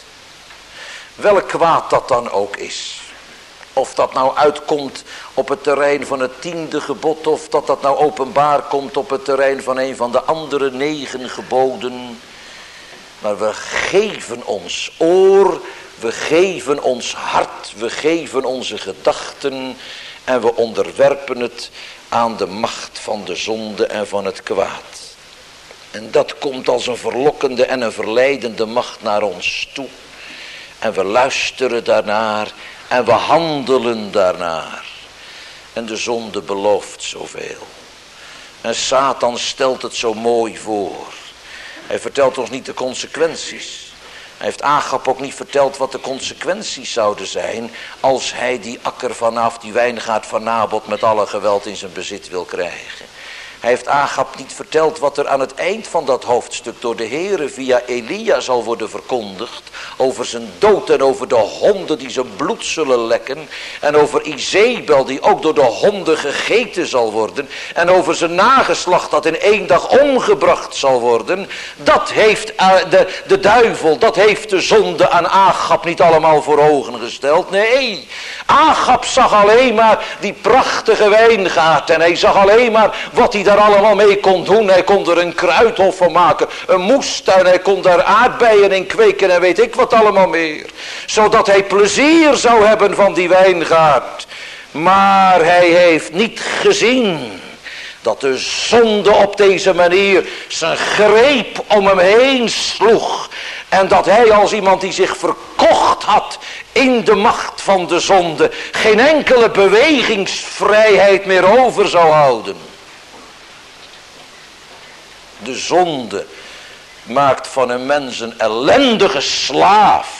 Welk kwaad dat dan ook is. Of dat nou uitkomt op het terrein van het tiende gebod. Of dat dat nou openbaar komt op het terrein van een van de andere negen geboden. Maar we geven ons oor. We geven ons hart, we geven onze gedachten en we onderwerpen het aan de macht van de zonde en van het kwaad. En dat komt als een verlokkende en een verleidende macht naar ons toe. En we luisteren daarnaar en we handelen daarnaar. En de zonde belooft zoveel. En Satan stelt het zo mooi voor. Hij vertelt ons niet de consequenties. Hij heeft Agab ook niet verteld wat de consequenties zouden zijn als hij die akker vanaf, die wijngaard van Nabot met alle geweld in zijn bezit wil krijgen. Hij heeft Agab niet verteld wat er aan het eind van dat hoofdstuk door de Heere via Elia zal worden verkondigd. Over zijn dood en over de honden die zijn bloed zullen lekken. En over Izebel die ook door de honden gegeten zal worden. En over zijn nageslacht dat in één dag omgebracht zal worden. Dat heeft de, de duivel, dat heeft de zonde aan Agab niet allemaal voor ogen gesteld. Nee, Agab zag alleen maar die prachtige wijngaard. En hij zag alleen maar wat hij daar allemaal mee kon doen. Hij kon er een kruidhof van maken, een moestuin, hij kon daar aardbeien in kweken en weet ik wat allemaal meer. Zodat hij plezier zou hebben van die wijngaard. Maar hij heeft niet gezien dat de zonde op deze manier zijn greep om hem heen sloeg. En dat hij als iemand die zich verkocht had in de macht van de zonde geen enkele bewegingsvrijheid meer over zou houden. De zonde maakt van een mens een ellendige slaaf.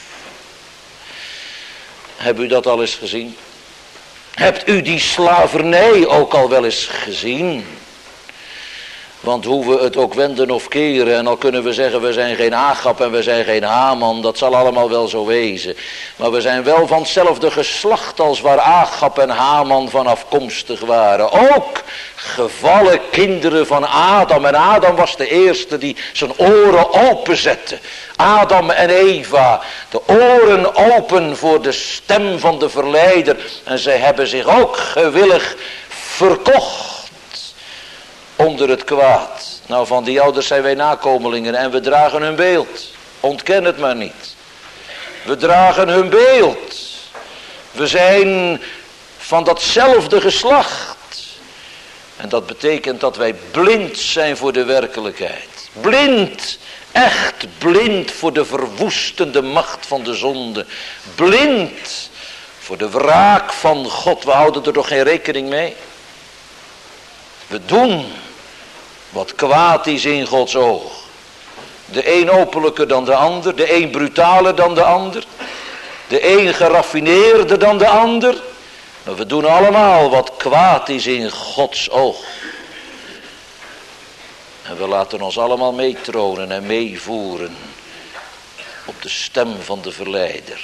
Hebt u dat al eens gezien? Hebt u die slavernij ook al wel eens gezien? Want hoe we het ook wenden of keren, en al kunnen we zeggen we zijn geen Agab en we zijn geen Haman, dat zal allemaal wel zo wezen. Maar we zijn wel van hetzelfde geslacht als waar Agab en Haman van afkomstig waren. Ook gevallen kinderen van Adam. En Adam was de eerste die zijn oren openzette. Adam en Eva, de oren open voor de stem van de verleider. En zij hebben zich ook gewillig verkocht onder het kwaad. Nou, van die ouders zijn wij nakomelingen en we dragen hun beeld. Ontken het maar niet. We dragen hun beeld. We zijn van datzelfde geslacht. En dat betekent dat wij blind zijn voor de werkelijkheid. Blind, echt blind voor de verwoestende macht van de zonde. Blind voor de wraak van God. We houden er toch geen rekening mee. We doen wat kwaad is in Gods oog. De een openlijker dan de ander. De een brutaler dan de ander. De een geraffineerder dan de ander. Maar we doen allemaal wat kwaad is in Gods oog. En we laten ons allemaal meetronen en meevoeren op de stem van de verleider.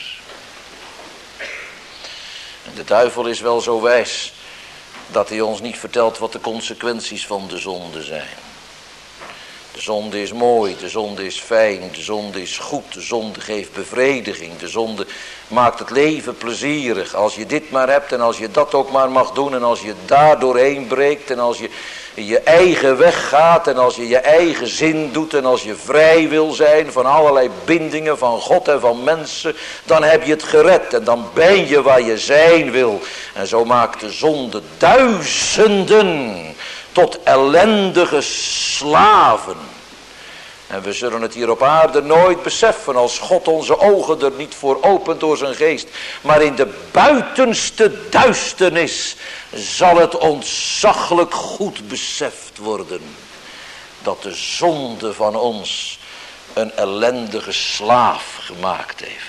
En de duivel is wel zo wijs dat hij ons niet vertelt wat de consequenties van de zonde zijn. De zonde is mooi, de zonde is fijn, de zonde is goed, de zonde geeft bevrediging, de zonde maakt het leven plezierig. Als je dit maar hebt en als je dat ook maar mag doen en als je daar doorheen breekt en als je je eigen weg gaat en als je je eigen zin doet en als je vrij wil zijn van allerlei bindingen van God en van mensen, dan heb je het gered en dan ben je waar je zijn wil. En zo maakt de zonde duizenden tot ellendige slaven. En we zullen het hier op aarde nooit beseffen als God onze ogen er niet voor opent door zijn geest. Maar in de buitenste duisternis zal het ontzaglijk goed beseft worden dat de zonde van ons een ellendige slaaf gemaakt heeft.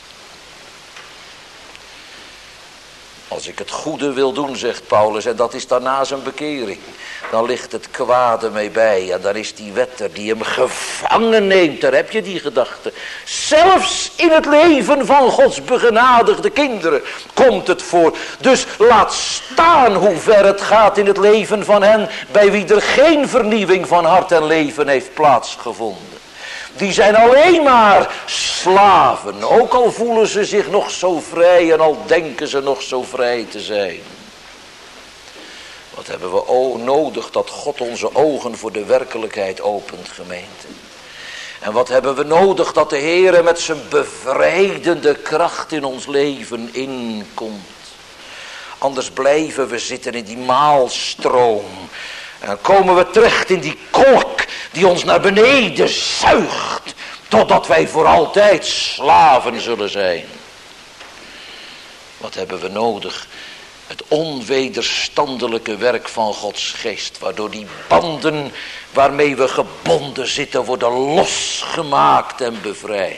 Als ik het goede wil doen, zegt Paulus, en dat is daarna zijn bekering, dan ligt het kwade mee bij. En dan is die wetter die hem gevangen neemt, daar heb je die gedachte. Zelfs in het leven van Gods begenadigde kinderen komt het voor. Dus laat staan hoe ver het gaat in het leven van hen, bij wie er geen vernieuwing van hart en leven heeft plaatsgevonden. Die zijn alleen maar slaven, ook al voelen ze zich nog zo vrij en al denken ze nog zo vrij te zijn. Wat hebben we o nodig dat God onze ogen voor de werkelijkheid opent, gemeente. En wat hebben we nodig dat de Heere met zijn bevrijdende kracht in ons leven inkomt. Anders blijven we zitten in die maalstroom. En dan komen we terecht in die kolk die ons naar beneden zuigt, totdat wij voor altijd slaven zullen zijn. Wat hebben we nodig? Het onwederstandelijke werk van Gods geest, waardoor die banden waarmee we gebonden zitten worden losgemaakt en bevrijd.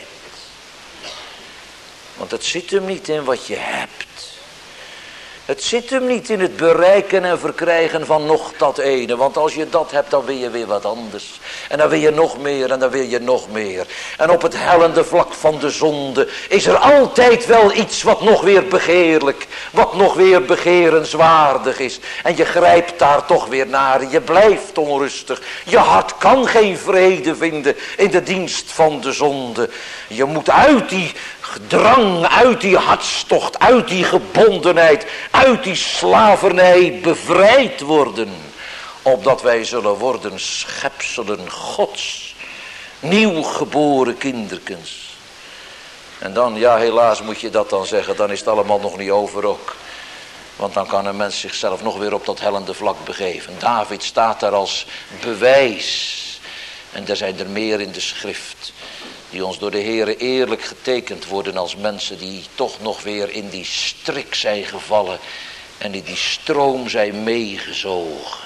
Want het zit hem niet in wat je hebt. Het zit hem niet in het bereiken en verkrijgen van nog dat ene. Want als je dat hebt, dan wil je weer wat anders. En dan wil je nog meer en dan wil je nog meer. En op het hellende vlak van de zonde is er altijd wel iets wat nog weer begeerlijk, wat nog weer begerenswaardig is. En je grijpt daar toch weer naar. Je blijft onrustig. Je hart kan geen vrede vinden in de dienst van de zonde. Je moet uit die drang, uit die hartstocht, uit die gebondenheid, uit die slavernij bevrijd worden. Opdat wij zullen worden schepselen Gods, nieuw geboren kinderkens. En dan, ja helaas moet je dat dan zeggen, dan is het allemaal nog niet over ook. Want dan kan een mens zichzelf nog weer op dat hellende vlak begeven. David staat daar als bewijs. En er zijn er meer in de schrift. Die ons door de Heere eerlijk getekend worden als mensen die toch nog weer in die strik zijn gevallen. En in die stroom zijn meegezogen.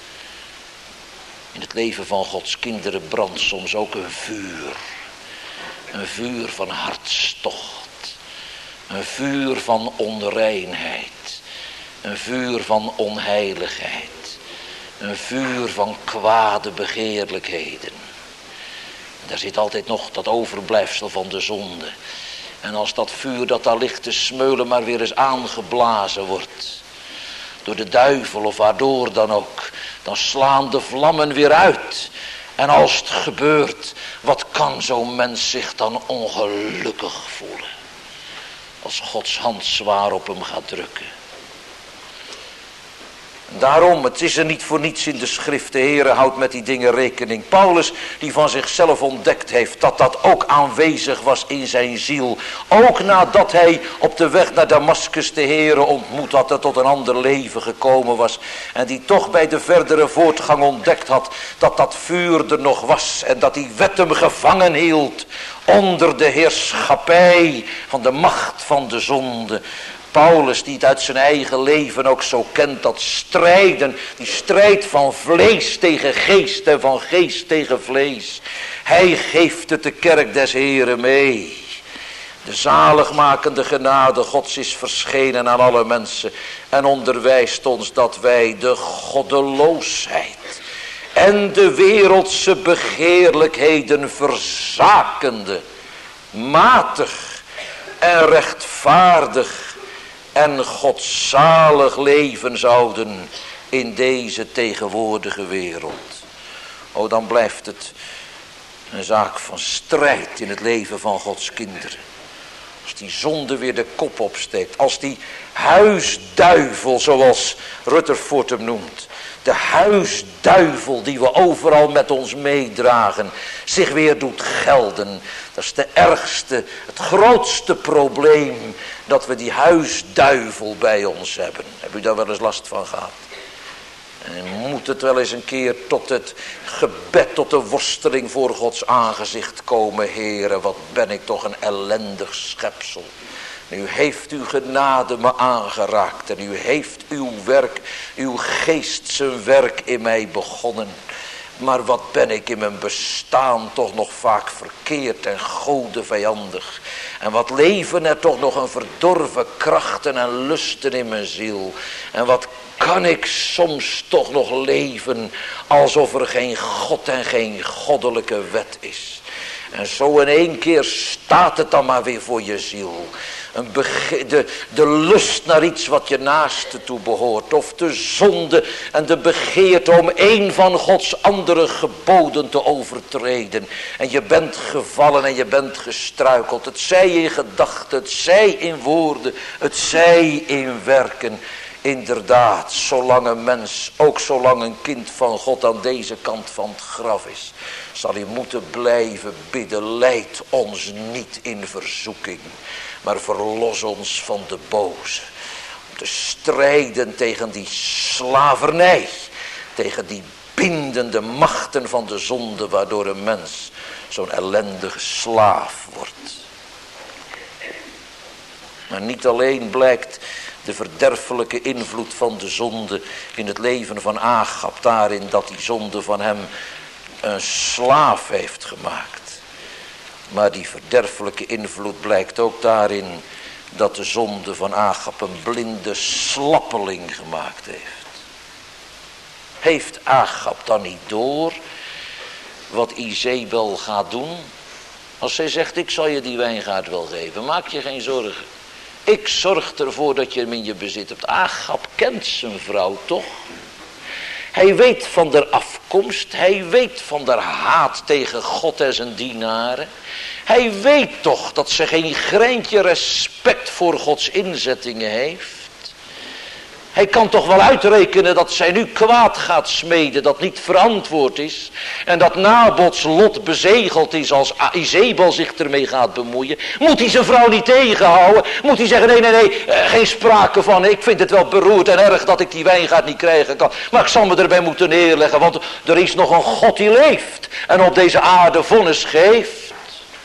In het leven van Gods kinderen brandt soms ook een vuur. Een vuur van hartstocht. Een vuur van onreinheid. Een vuur van onheiligheid. Een vuur van kwade begeerlijkheden. Daar zit altijd nog dat overblijfsel van de zonde. En als dat vuur dat daar ligt te smeulen maar weer eens aangeblazen wordt. Door de duivel of waardoor dan ook. Dan slaan de vlammen weer uit. En als het gebeurt, wat kan zo'n mens zich dan ongelukkig voelen. Als Gods hand zwaar op hem gaat drukken. Daarom, het is er niet voor niets in de schrift. De Heere houdt met die dingen rekening. Paulus, die van zichzelf ontdekt heeft dat dat ook aanwezig was in zijn ziel. Ook nadat hij op de weg naar Damaskus de Heere ontmoet had, en tot een ander leven gekomen was. En die toch bij de verdere voortgang ontdekt had dat dat vuur er nog was. En dat die wet hem gevangen hield onder de heerschappij van de macht van de zonde. Paulus, die het uit zijn eigen leven ook zo kent, dat strijden, die strijd van vlees tegen geest en van geest tegen vlees. Hij geeft het de kerk des Heren mee. De zaligmakende genade Gods is verschenen aan alle mensen en onderwijst ons dat wij de goddeloosheid en de wereldse begeerlijkheden verzakende matig en rechtvaardig en godzalig leven zouden in deze tegenwoordige wereld. O, dan blijft het een zaak van strijd in het leven van Gods kinderen. Als die zonde weer de kop opsteekt. Als die huisduivel, zoals Rutherford hem noemt. De huisduivel die we overal met ons meedragen. Zich weer doet gelden. Dat is de ergste, het grootste probleem. Dat we die huisduivel bij ons hebben. Heb u daar wel eens last van gehad? En moet het wel eens een keer tot het gebed, tot de worsteling voor Gods aangezicht komen. Heere, wat ben ik toch een ellendig schepsel. Nu heeft uw genade me aangeraakt. En u heeft uw werk, uw geest zijn werk in mij begonnen. Maar wat ben ik in mijn bestaan toch nog vaak verkeerd en gode vijandig. En wat leven er toch nog een verdorven krachten en lusten in mijn ziel. En wat kan ik soms toch nog leven alsof er geen God en geen goddelijke wet is. En zo in één keer staat het dan maar weer voor je ziel. Een bege- de, de lust naar iets wat je naaste toe behoort. Of de zonde en de begeerte om een van Gods andere geboden te overtreden. En je bent gevallen en je bent gestruikeld. Het zij in gedachten, het zij in woorden, het zij in werken. Inderdaad, zolang een mens, ook zolang een kind van God aan deze kant van het graf is, zal hij moeten blijven bidden. Leid ons niet in verzoeking, maar verlos ons van de boze. Om te strijden tegen die slavernij, tegen die bindende machten van de zonde, waardoor een mens zo'n ellendige slaaf wordt. Maar niet alleen blijkt de verderfelijke invloed van de zonde in het leven van Agab daarin dat die zonde van hem een slaaf heeft gemaakt. Maar die verderfelijke invloed blijkt ook daarin dat de zonde van Agab een blinde slappeling gemaakt heeft. Heeft Agab dan niet door wat Izebel gaat doen? Als zij zegt, ik zal je die wijngaard wel geven, maak je geen zorgen. Ik zorg ervoor dat je hem in je bezit hebt. Agab kent zijn vrouw toch? Hij weet van de afkomst. Hij weet van de haat tegen God en zijn dienaren. Hij weet toch dat ze geen greintje respect voor Gods inzettingen heeft. Hij kan toch wel uitrekenen dat zij nu kwaad gaat smeden, dat niet verantwoord is. En dat Nabots lot bezegeld is als Izebel zich ermee gaat bemoeien. Moet hij zijn vrouw niet tegenhouden? Moet hij zeggen, nee, nee, nee, eh, geen sprake van. Ik vind het wel beroerd en erg dat ik die wijngaard niet krijgen kan. Maar ik zal me erbij moeten neerleggen, want er is nog een God die leeft. En op deze aarde vonnis geeft.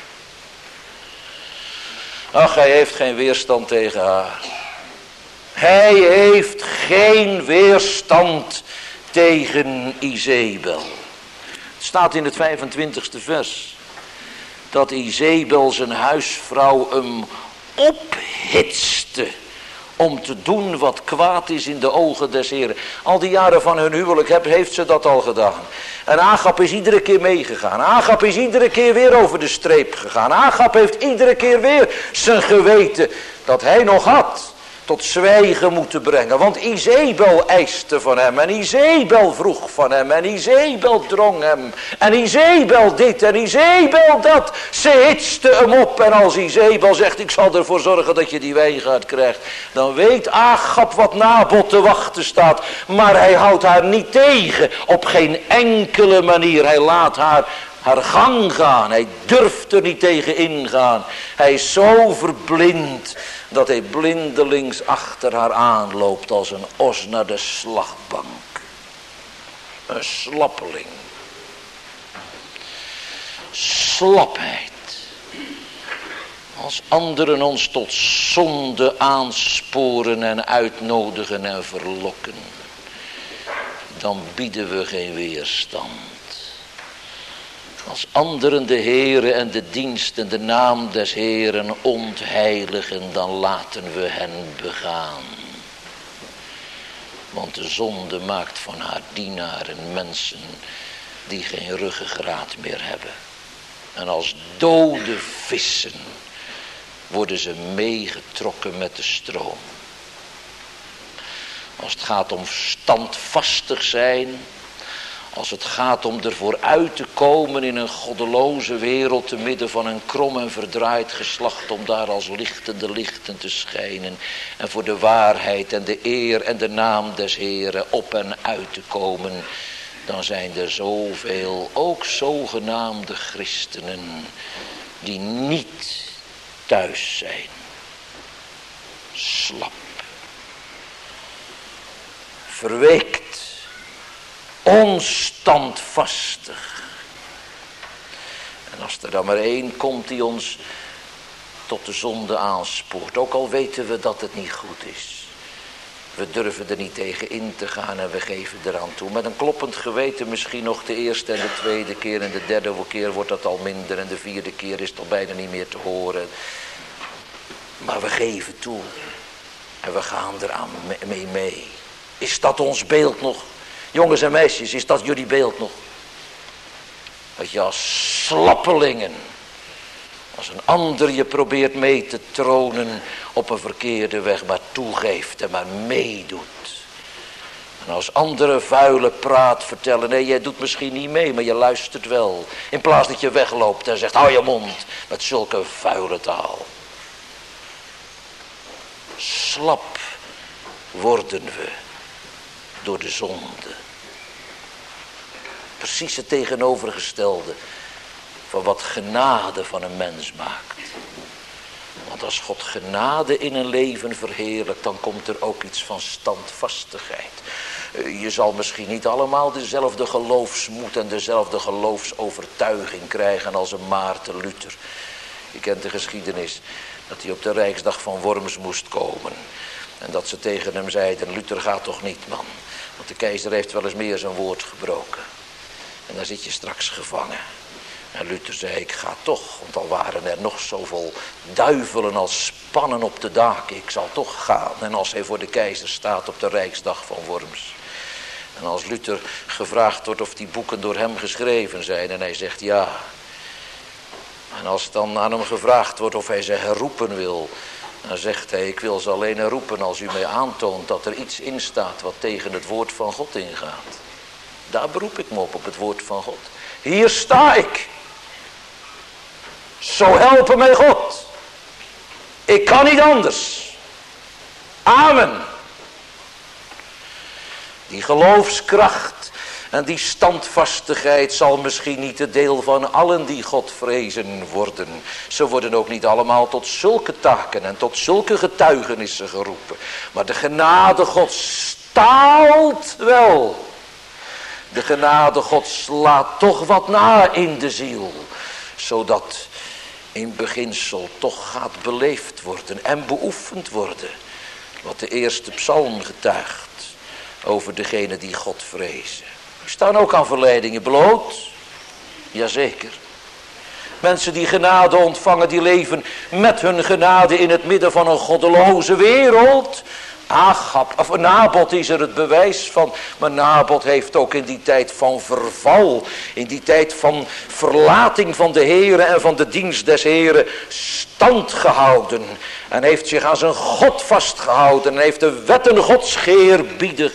Ach, hij heeft geen weerstand tegen haar. Hij heeft geen weerstand tegen Izebel. Het staat in het vijfentwintigste vers. Dat Izebel zijn huisvrouw hem ophitste. Om te doen wat kwaad is in de ogen des Heren. Al die jaren van hun huwelijk heeft ze dat al gedaan. En Agab is iedere keer meegegaan. Agab is iedere keer weer over de streep gegaan. Agab heeft iedere keer weer zijn geweten dat hij nog had tot zwijgen moeten brengen. Want Izebel eiste van hem. En Izebel vroeg van hem. En Izebel drong hem. En Izebel dit. En Izebel dat. Ze hitste hem op. En als Izebel zegt, ik zal ervoor zorgen dat je die wijngaard krijgt, dan weet Agab wat Nabot te wachten staat. Maar hij houdt haar niet tegen. Op geen enkele manier. Hij laat haar haar gang gaan. Hij durft er niet tegen ingaan. Hij is zo verblind dat hij blindelings achter haar aanloopt als een os naar de slagbank. Een slappeling. Slapheid. Als anderen ons tot zonde aansporen en uitnodigen en verlokken, dan bieden we geen weerstand. Als anderen de Heere en de dienst en de naam des Heeren ontheiligen, dan laten we hen begaan. Want de zonde maakt van haar dienaren mensen die geen ruggengraat meer hebben. En als dode vissen worden ze meegetrokken met de stroom. Als het gaat om standvastig zijn, als het gaat om ervoor uit te komen in een goddeloze wereld te midden van een krom en verdraaid geslacht, om daar als lichtende lichten te schijnen en voor de waarheid en de eer en de naam des Heren op en uit te komen, dan zijn er zoveel, ook zogenaamde christenen, die niet thuis zijn. Slap. Verweekt. Onstandvastig. En als er dan maar één komt die ons tot de zonde aanspoort, ook al weten we dat het niet goed is. We durven er niet tegen in te gaan en we geven eraan toe. Met een kloppend geweten misschien nog de eerste en de tweede keer. En de derde keer wordt dat al minder. En de vierde keer is het al bijna niet meer te horen. Maar we geven toe. En we gaan eraan mee mee. Is dat ons beeld nog? Jongens en meisjes, is dat jullie beeld nog? Dat je als slappelingen, als een ander je probeert mee te tronen op een verkeerde weg, maar toegeeft en maar meedoet. En als anderen vuile praat vertellen, nee, jij doet misschien niet mee, maar je luistert wel. In plaats dat je wegloopt en zegt, hou je mond, met zulke vuile taal. Slap worden we door de zonde. Precies het tegenovergestelde van wat genade van een mens maakt. Want als God genade in een leven verheerlijkt, dan komt er ook iets van standvastigheid. Je zal misschien niet allemaal dezelfde geloofsmoed en dezelfde geloofsovertuiging krijgen als een Maarten Luther. Je kent de geschiedenis dat hij op de Rijksdag van Worms moest komen. En dat ze tegen hem zeiden, Luther gaat toch niet, man. Want de keizer heeft wel eens meer zijn woord gebroken. En dan zit je straks gevangen. En Luther zei, ik ga toch, want al waren er nog zoveel duivelen als spannen op de daken, ik zal toch gaan. En als hij voor de keizer staat op de Rijksdag van Worms. En als Luther gevraagd wordt of die boeken door hem geschreven zijn, en hij zegt ja. En als dan aan hem gevraagd wordt of hij ze herroepen wil, dan zegt hij, ik wil ze alleen herroepen als u mij aantoont dat er iets in staat wat tegen het woord van God ingaat. Daar beroep ik me op, op het woord van God. Hier sta ik. Zo helpen mij God. Ik kan niet anders. Amen. Die geloofskracht en die standvastigheid zal misschien niet het deel van allen die God vrezen worden. Ze worden ook niet allemaal tot zulke taken en tot zulke getuigenissen geroepen. Maar de genade Gods staalt wel. De genade Gods slaat toch wat na in de ziel. Zodat in beginsel toch gaat beleefd worden en beoefend worden. Wat de eerste psalm getuigt over degene die God vrezen. Er staan ook aan verleidingen bloot. Jazeker. Mensen die genade ontvangen, die leven met hun genade in het midden van een goddeloze wereld. Agab, of Nabot is er het bewijs van. Maar Nabot heeft ook in die tijd van verval, in die tijd van verlating van de Heere en van de dienst des Heeren stand gehouden. En heeft zich aan zijn God vastgehouden en heeft de wetten Gods geëerbiedigd.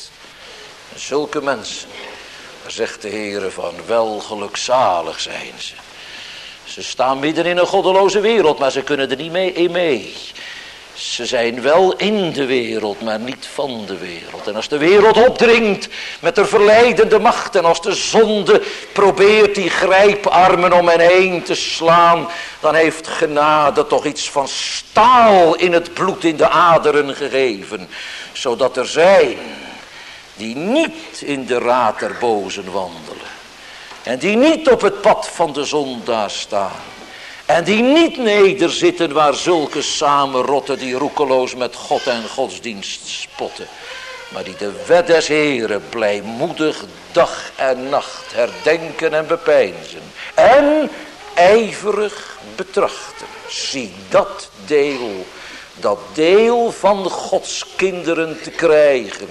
En zulke mensen, daar zegt de Heere van, wel gelukzalig zijn ze. Ze staan midden in een goddeloze wereld, maar ze kunnen er niet mee in mee. Ze zijn wel in de wereld, maar niet van de wereld. En als de wereld opdringt met de verleidende macht, en als de zonde probeert die grijparmen om hen heen te slaan, dan heeft genade toch iets van staal in het bloed in de aderen gegeven. Zodat er zijn die niet in de raad der bozen wandelen. En die niet op het pad van de zondaar staan. En die niet nederzitten waar zulke samenrotten die roekeloos met God en godsdienst spotten. Maar die de wet des Heren blijmoedig dag en nacht herdenken en bepeinzen. En ijverig betrachten. Zie dat deel, dat deel van Gods kinderen te krijgen.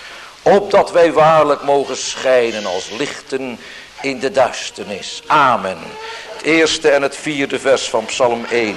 Opdat wij waarlijk mogen schijnen als lichten in de duisternis. Amen. Het eerste en het vierde vers van Psalm één.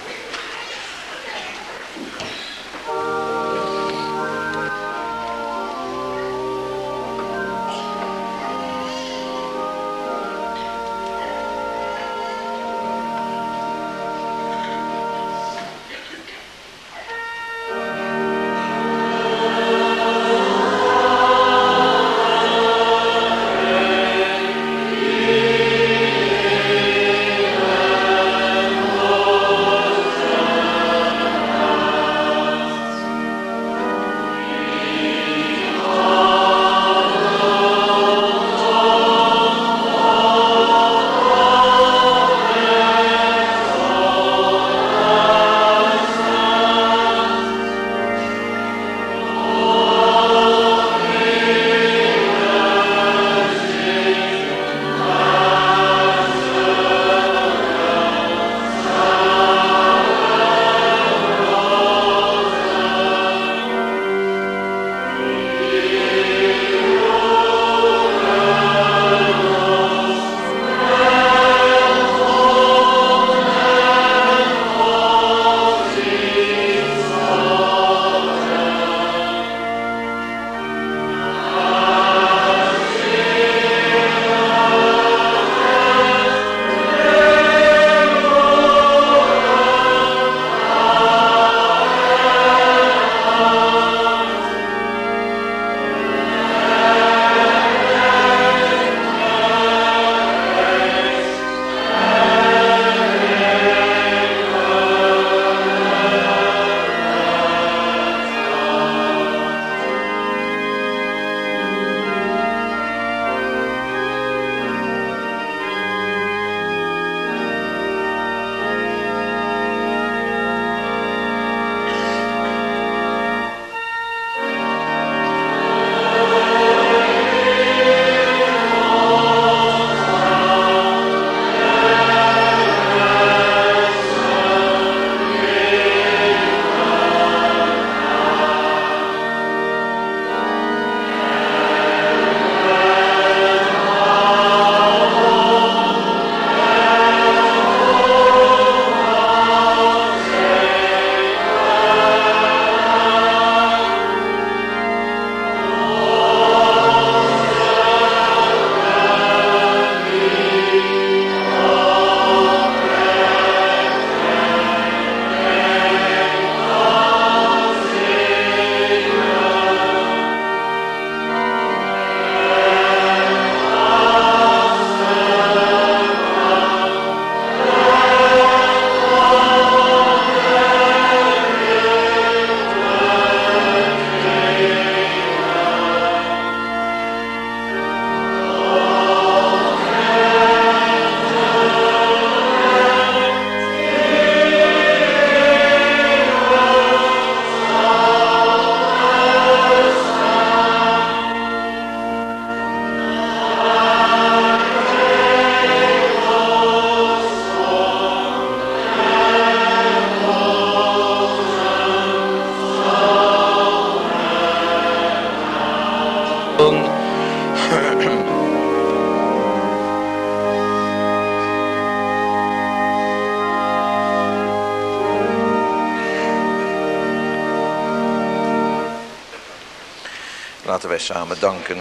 Laten wij samen danken.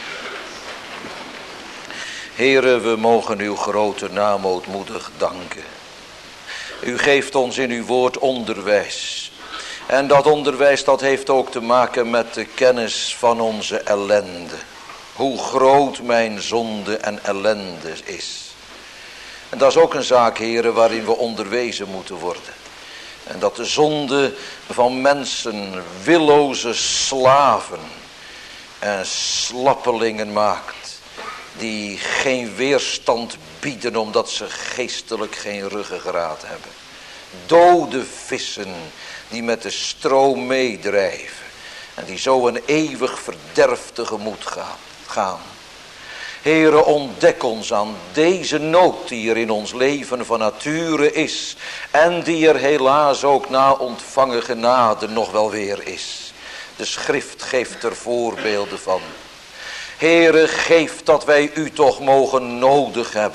Heere, we mogen uw grote naam ootmoedig danken. U geeft ons in uw woord onderwijs. En dat onderwijs dat heeft ook te maken met de kennis van onze ellende. Hoe groot mijn zonde en ellende is. En dat is ook een zaak, Heere, waarin we onderwezen moeten worden. En dat de zonde van mensen willoze slaven en slappelingen maakt. Die geen weerstand bieden omdat ze geestelijk geen ruggengraat hebben. Dode vissen die met de stroom meedrijven. En die zo een eeuwig verderf tegemoet gaan. Heere, ontdek ons aan deze nood die er in ons leven van nature is. En die er helaas ook na ontvangen genade nog wel weer is. De schrift geeft er voorbeelden van. Heere, geef dat wij u toch mogen nodig hebben.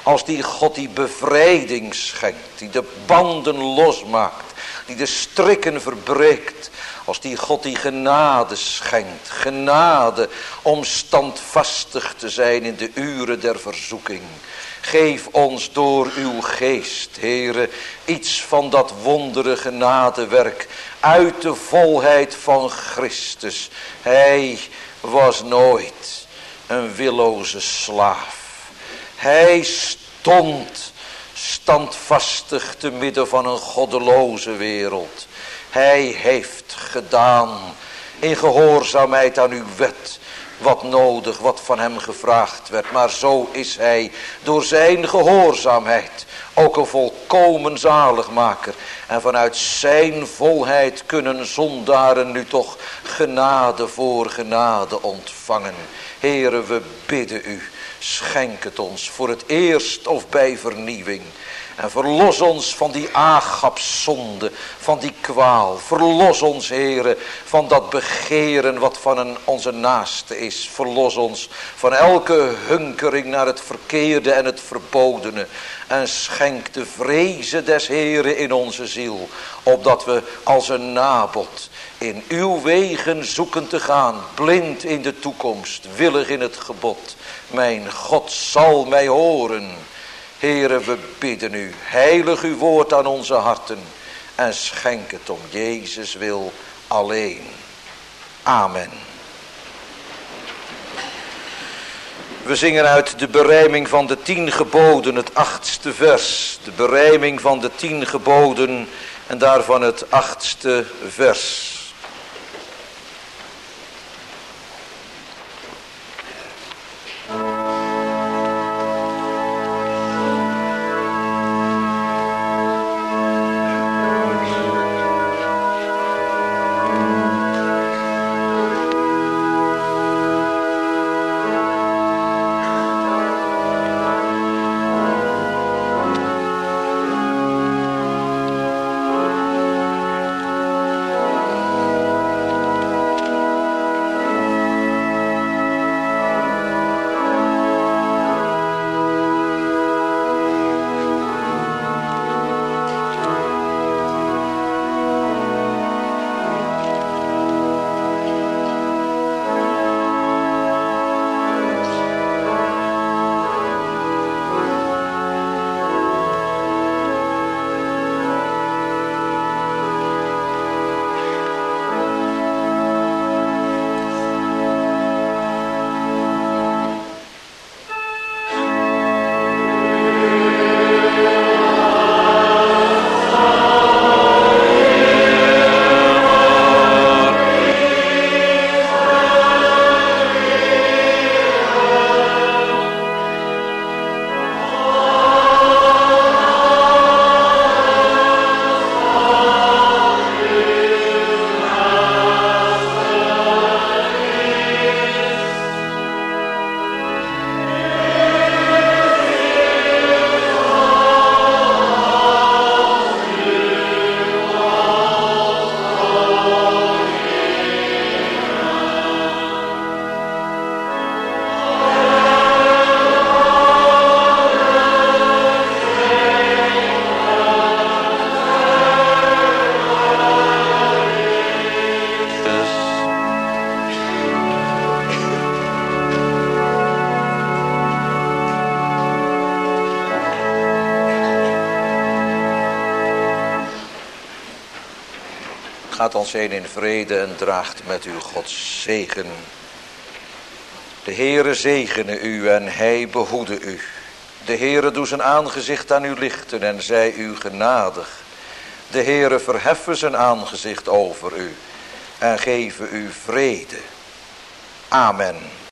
Als die God die bevrijding schenkt, die de banden losmaakt, die de strikken verbreekt. Als die God die genade schenkt, genade om standvastig te zijn in de uren der verzoeking. Geef ons door uw geest, Heere, iets van dat wondere genadewerk uit de volheid van Christus. Hij was nooit een willoze slaaf. Hij stond standvastig te midden van een goddeloze wereld. Hij heeft gedaan in gehoorzaamheid aan uw wet wat nodig, wat van hem gevraagd werd. Maar zo is hij door zijn gehoorzaamheid ook een volkomen zaligmaker. En vanuit zijn volheid kunnen zondaren nu toch genade voor genade ontvangen. Heere, we bidden u, schenk het ons voor het eerst of bij vernieuwing. En verlos ons van die Agapszonde, van die kwaal. Verlos ons, Heere, van dat begeren wat van een, onze naaste is. Verlos ons van elke hunkering naar het verkeerde en het verbodene. En schenk de vrezen des Heere in onze ziel. Opdat we als een Nabot in uw wegen zoeken te gaan. Blind in de toekomst, willig in het gebod. Mijn God zal mij horen. Heere, we bidden u, heilig uw woord aan onze harten en schenk het om Jezus wil alleen. Amen. We zingen uit de berijming van de tien geboden, het achtste vers. De berijming van de tien geboden en daarvan het achtste vers. Gaat ons heen in vrede en draagt met u Gods zegen. De Heere zegene u en hij behoede u. De Heere doe zijn aangezicht aan u lichten en zij u genadig. De Heere verheffen zijn aangezicht over u en geven u vrede. Amen.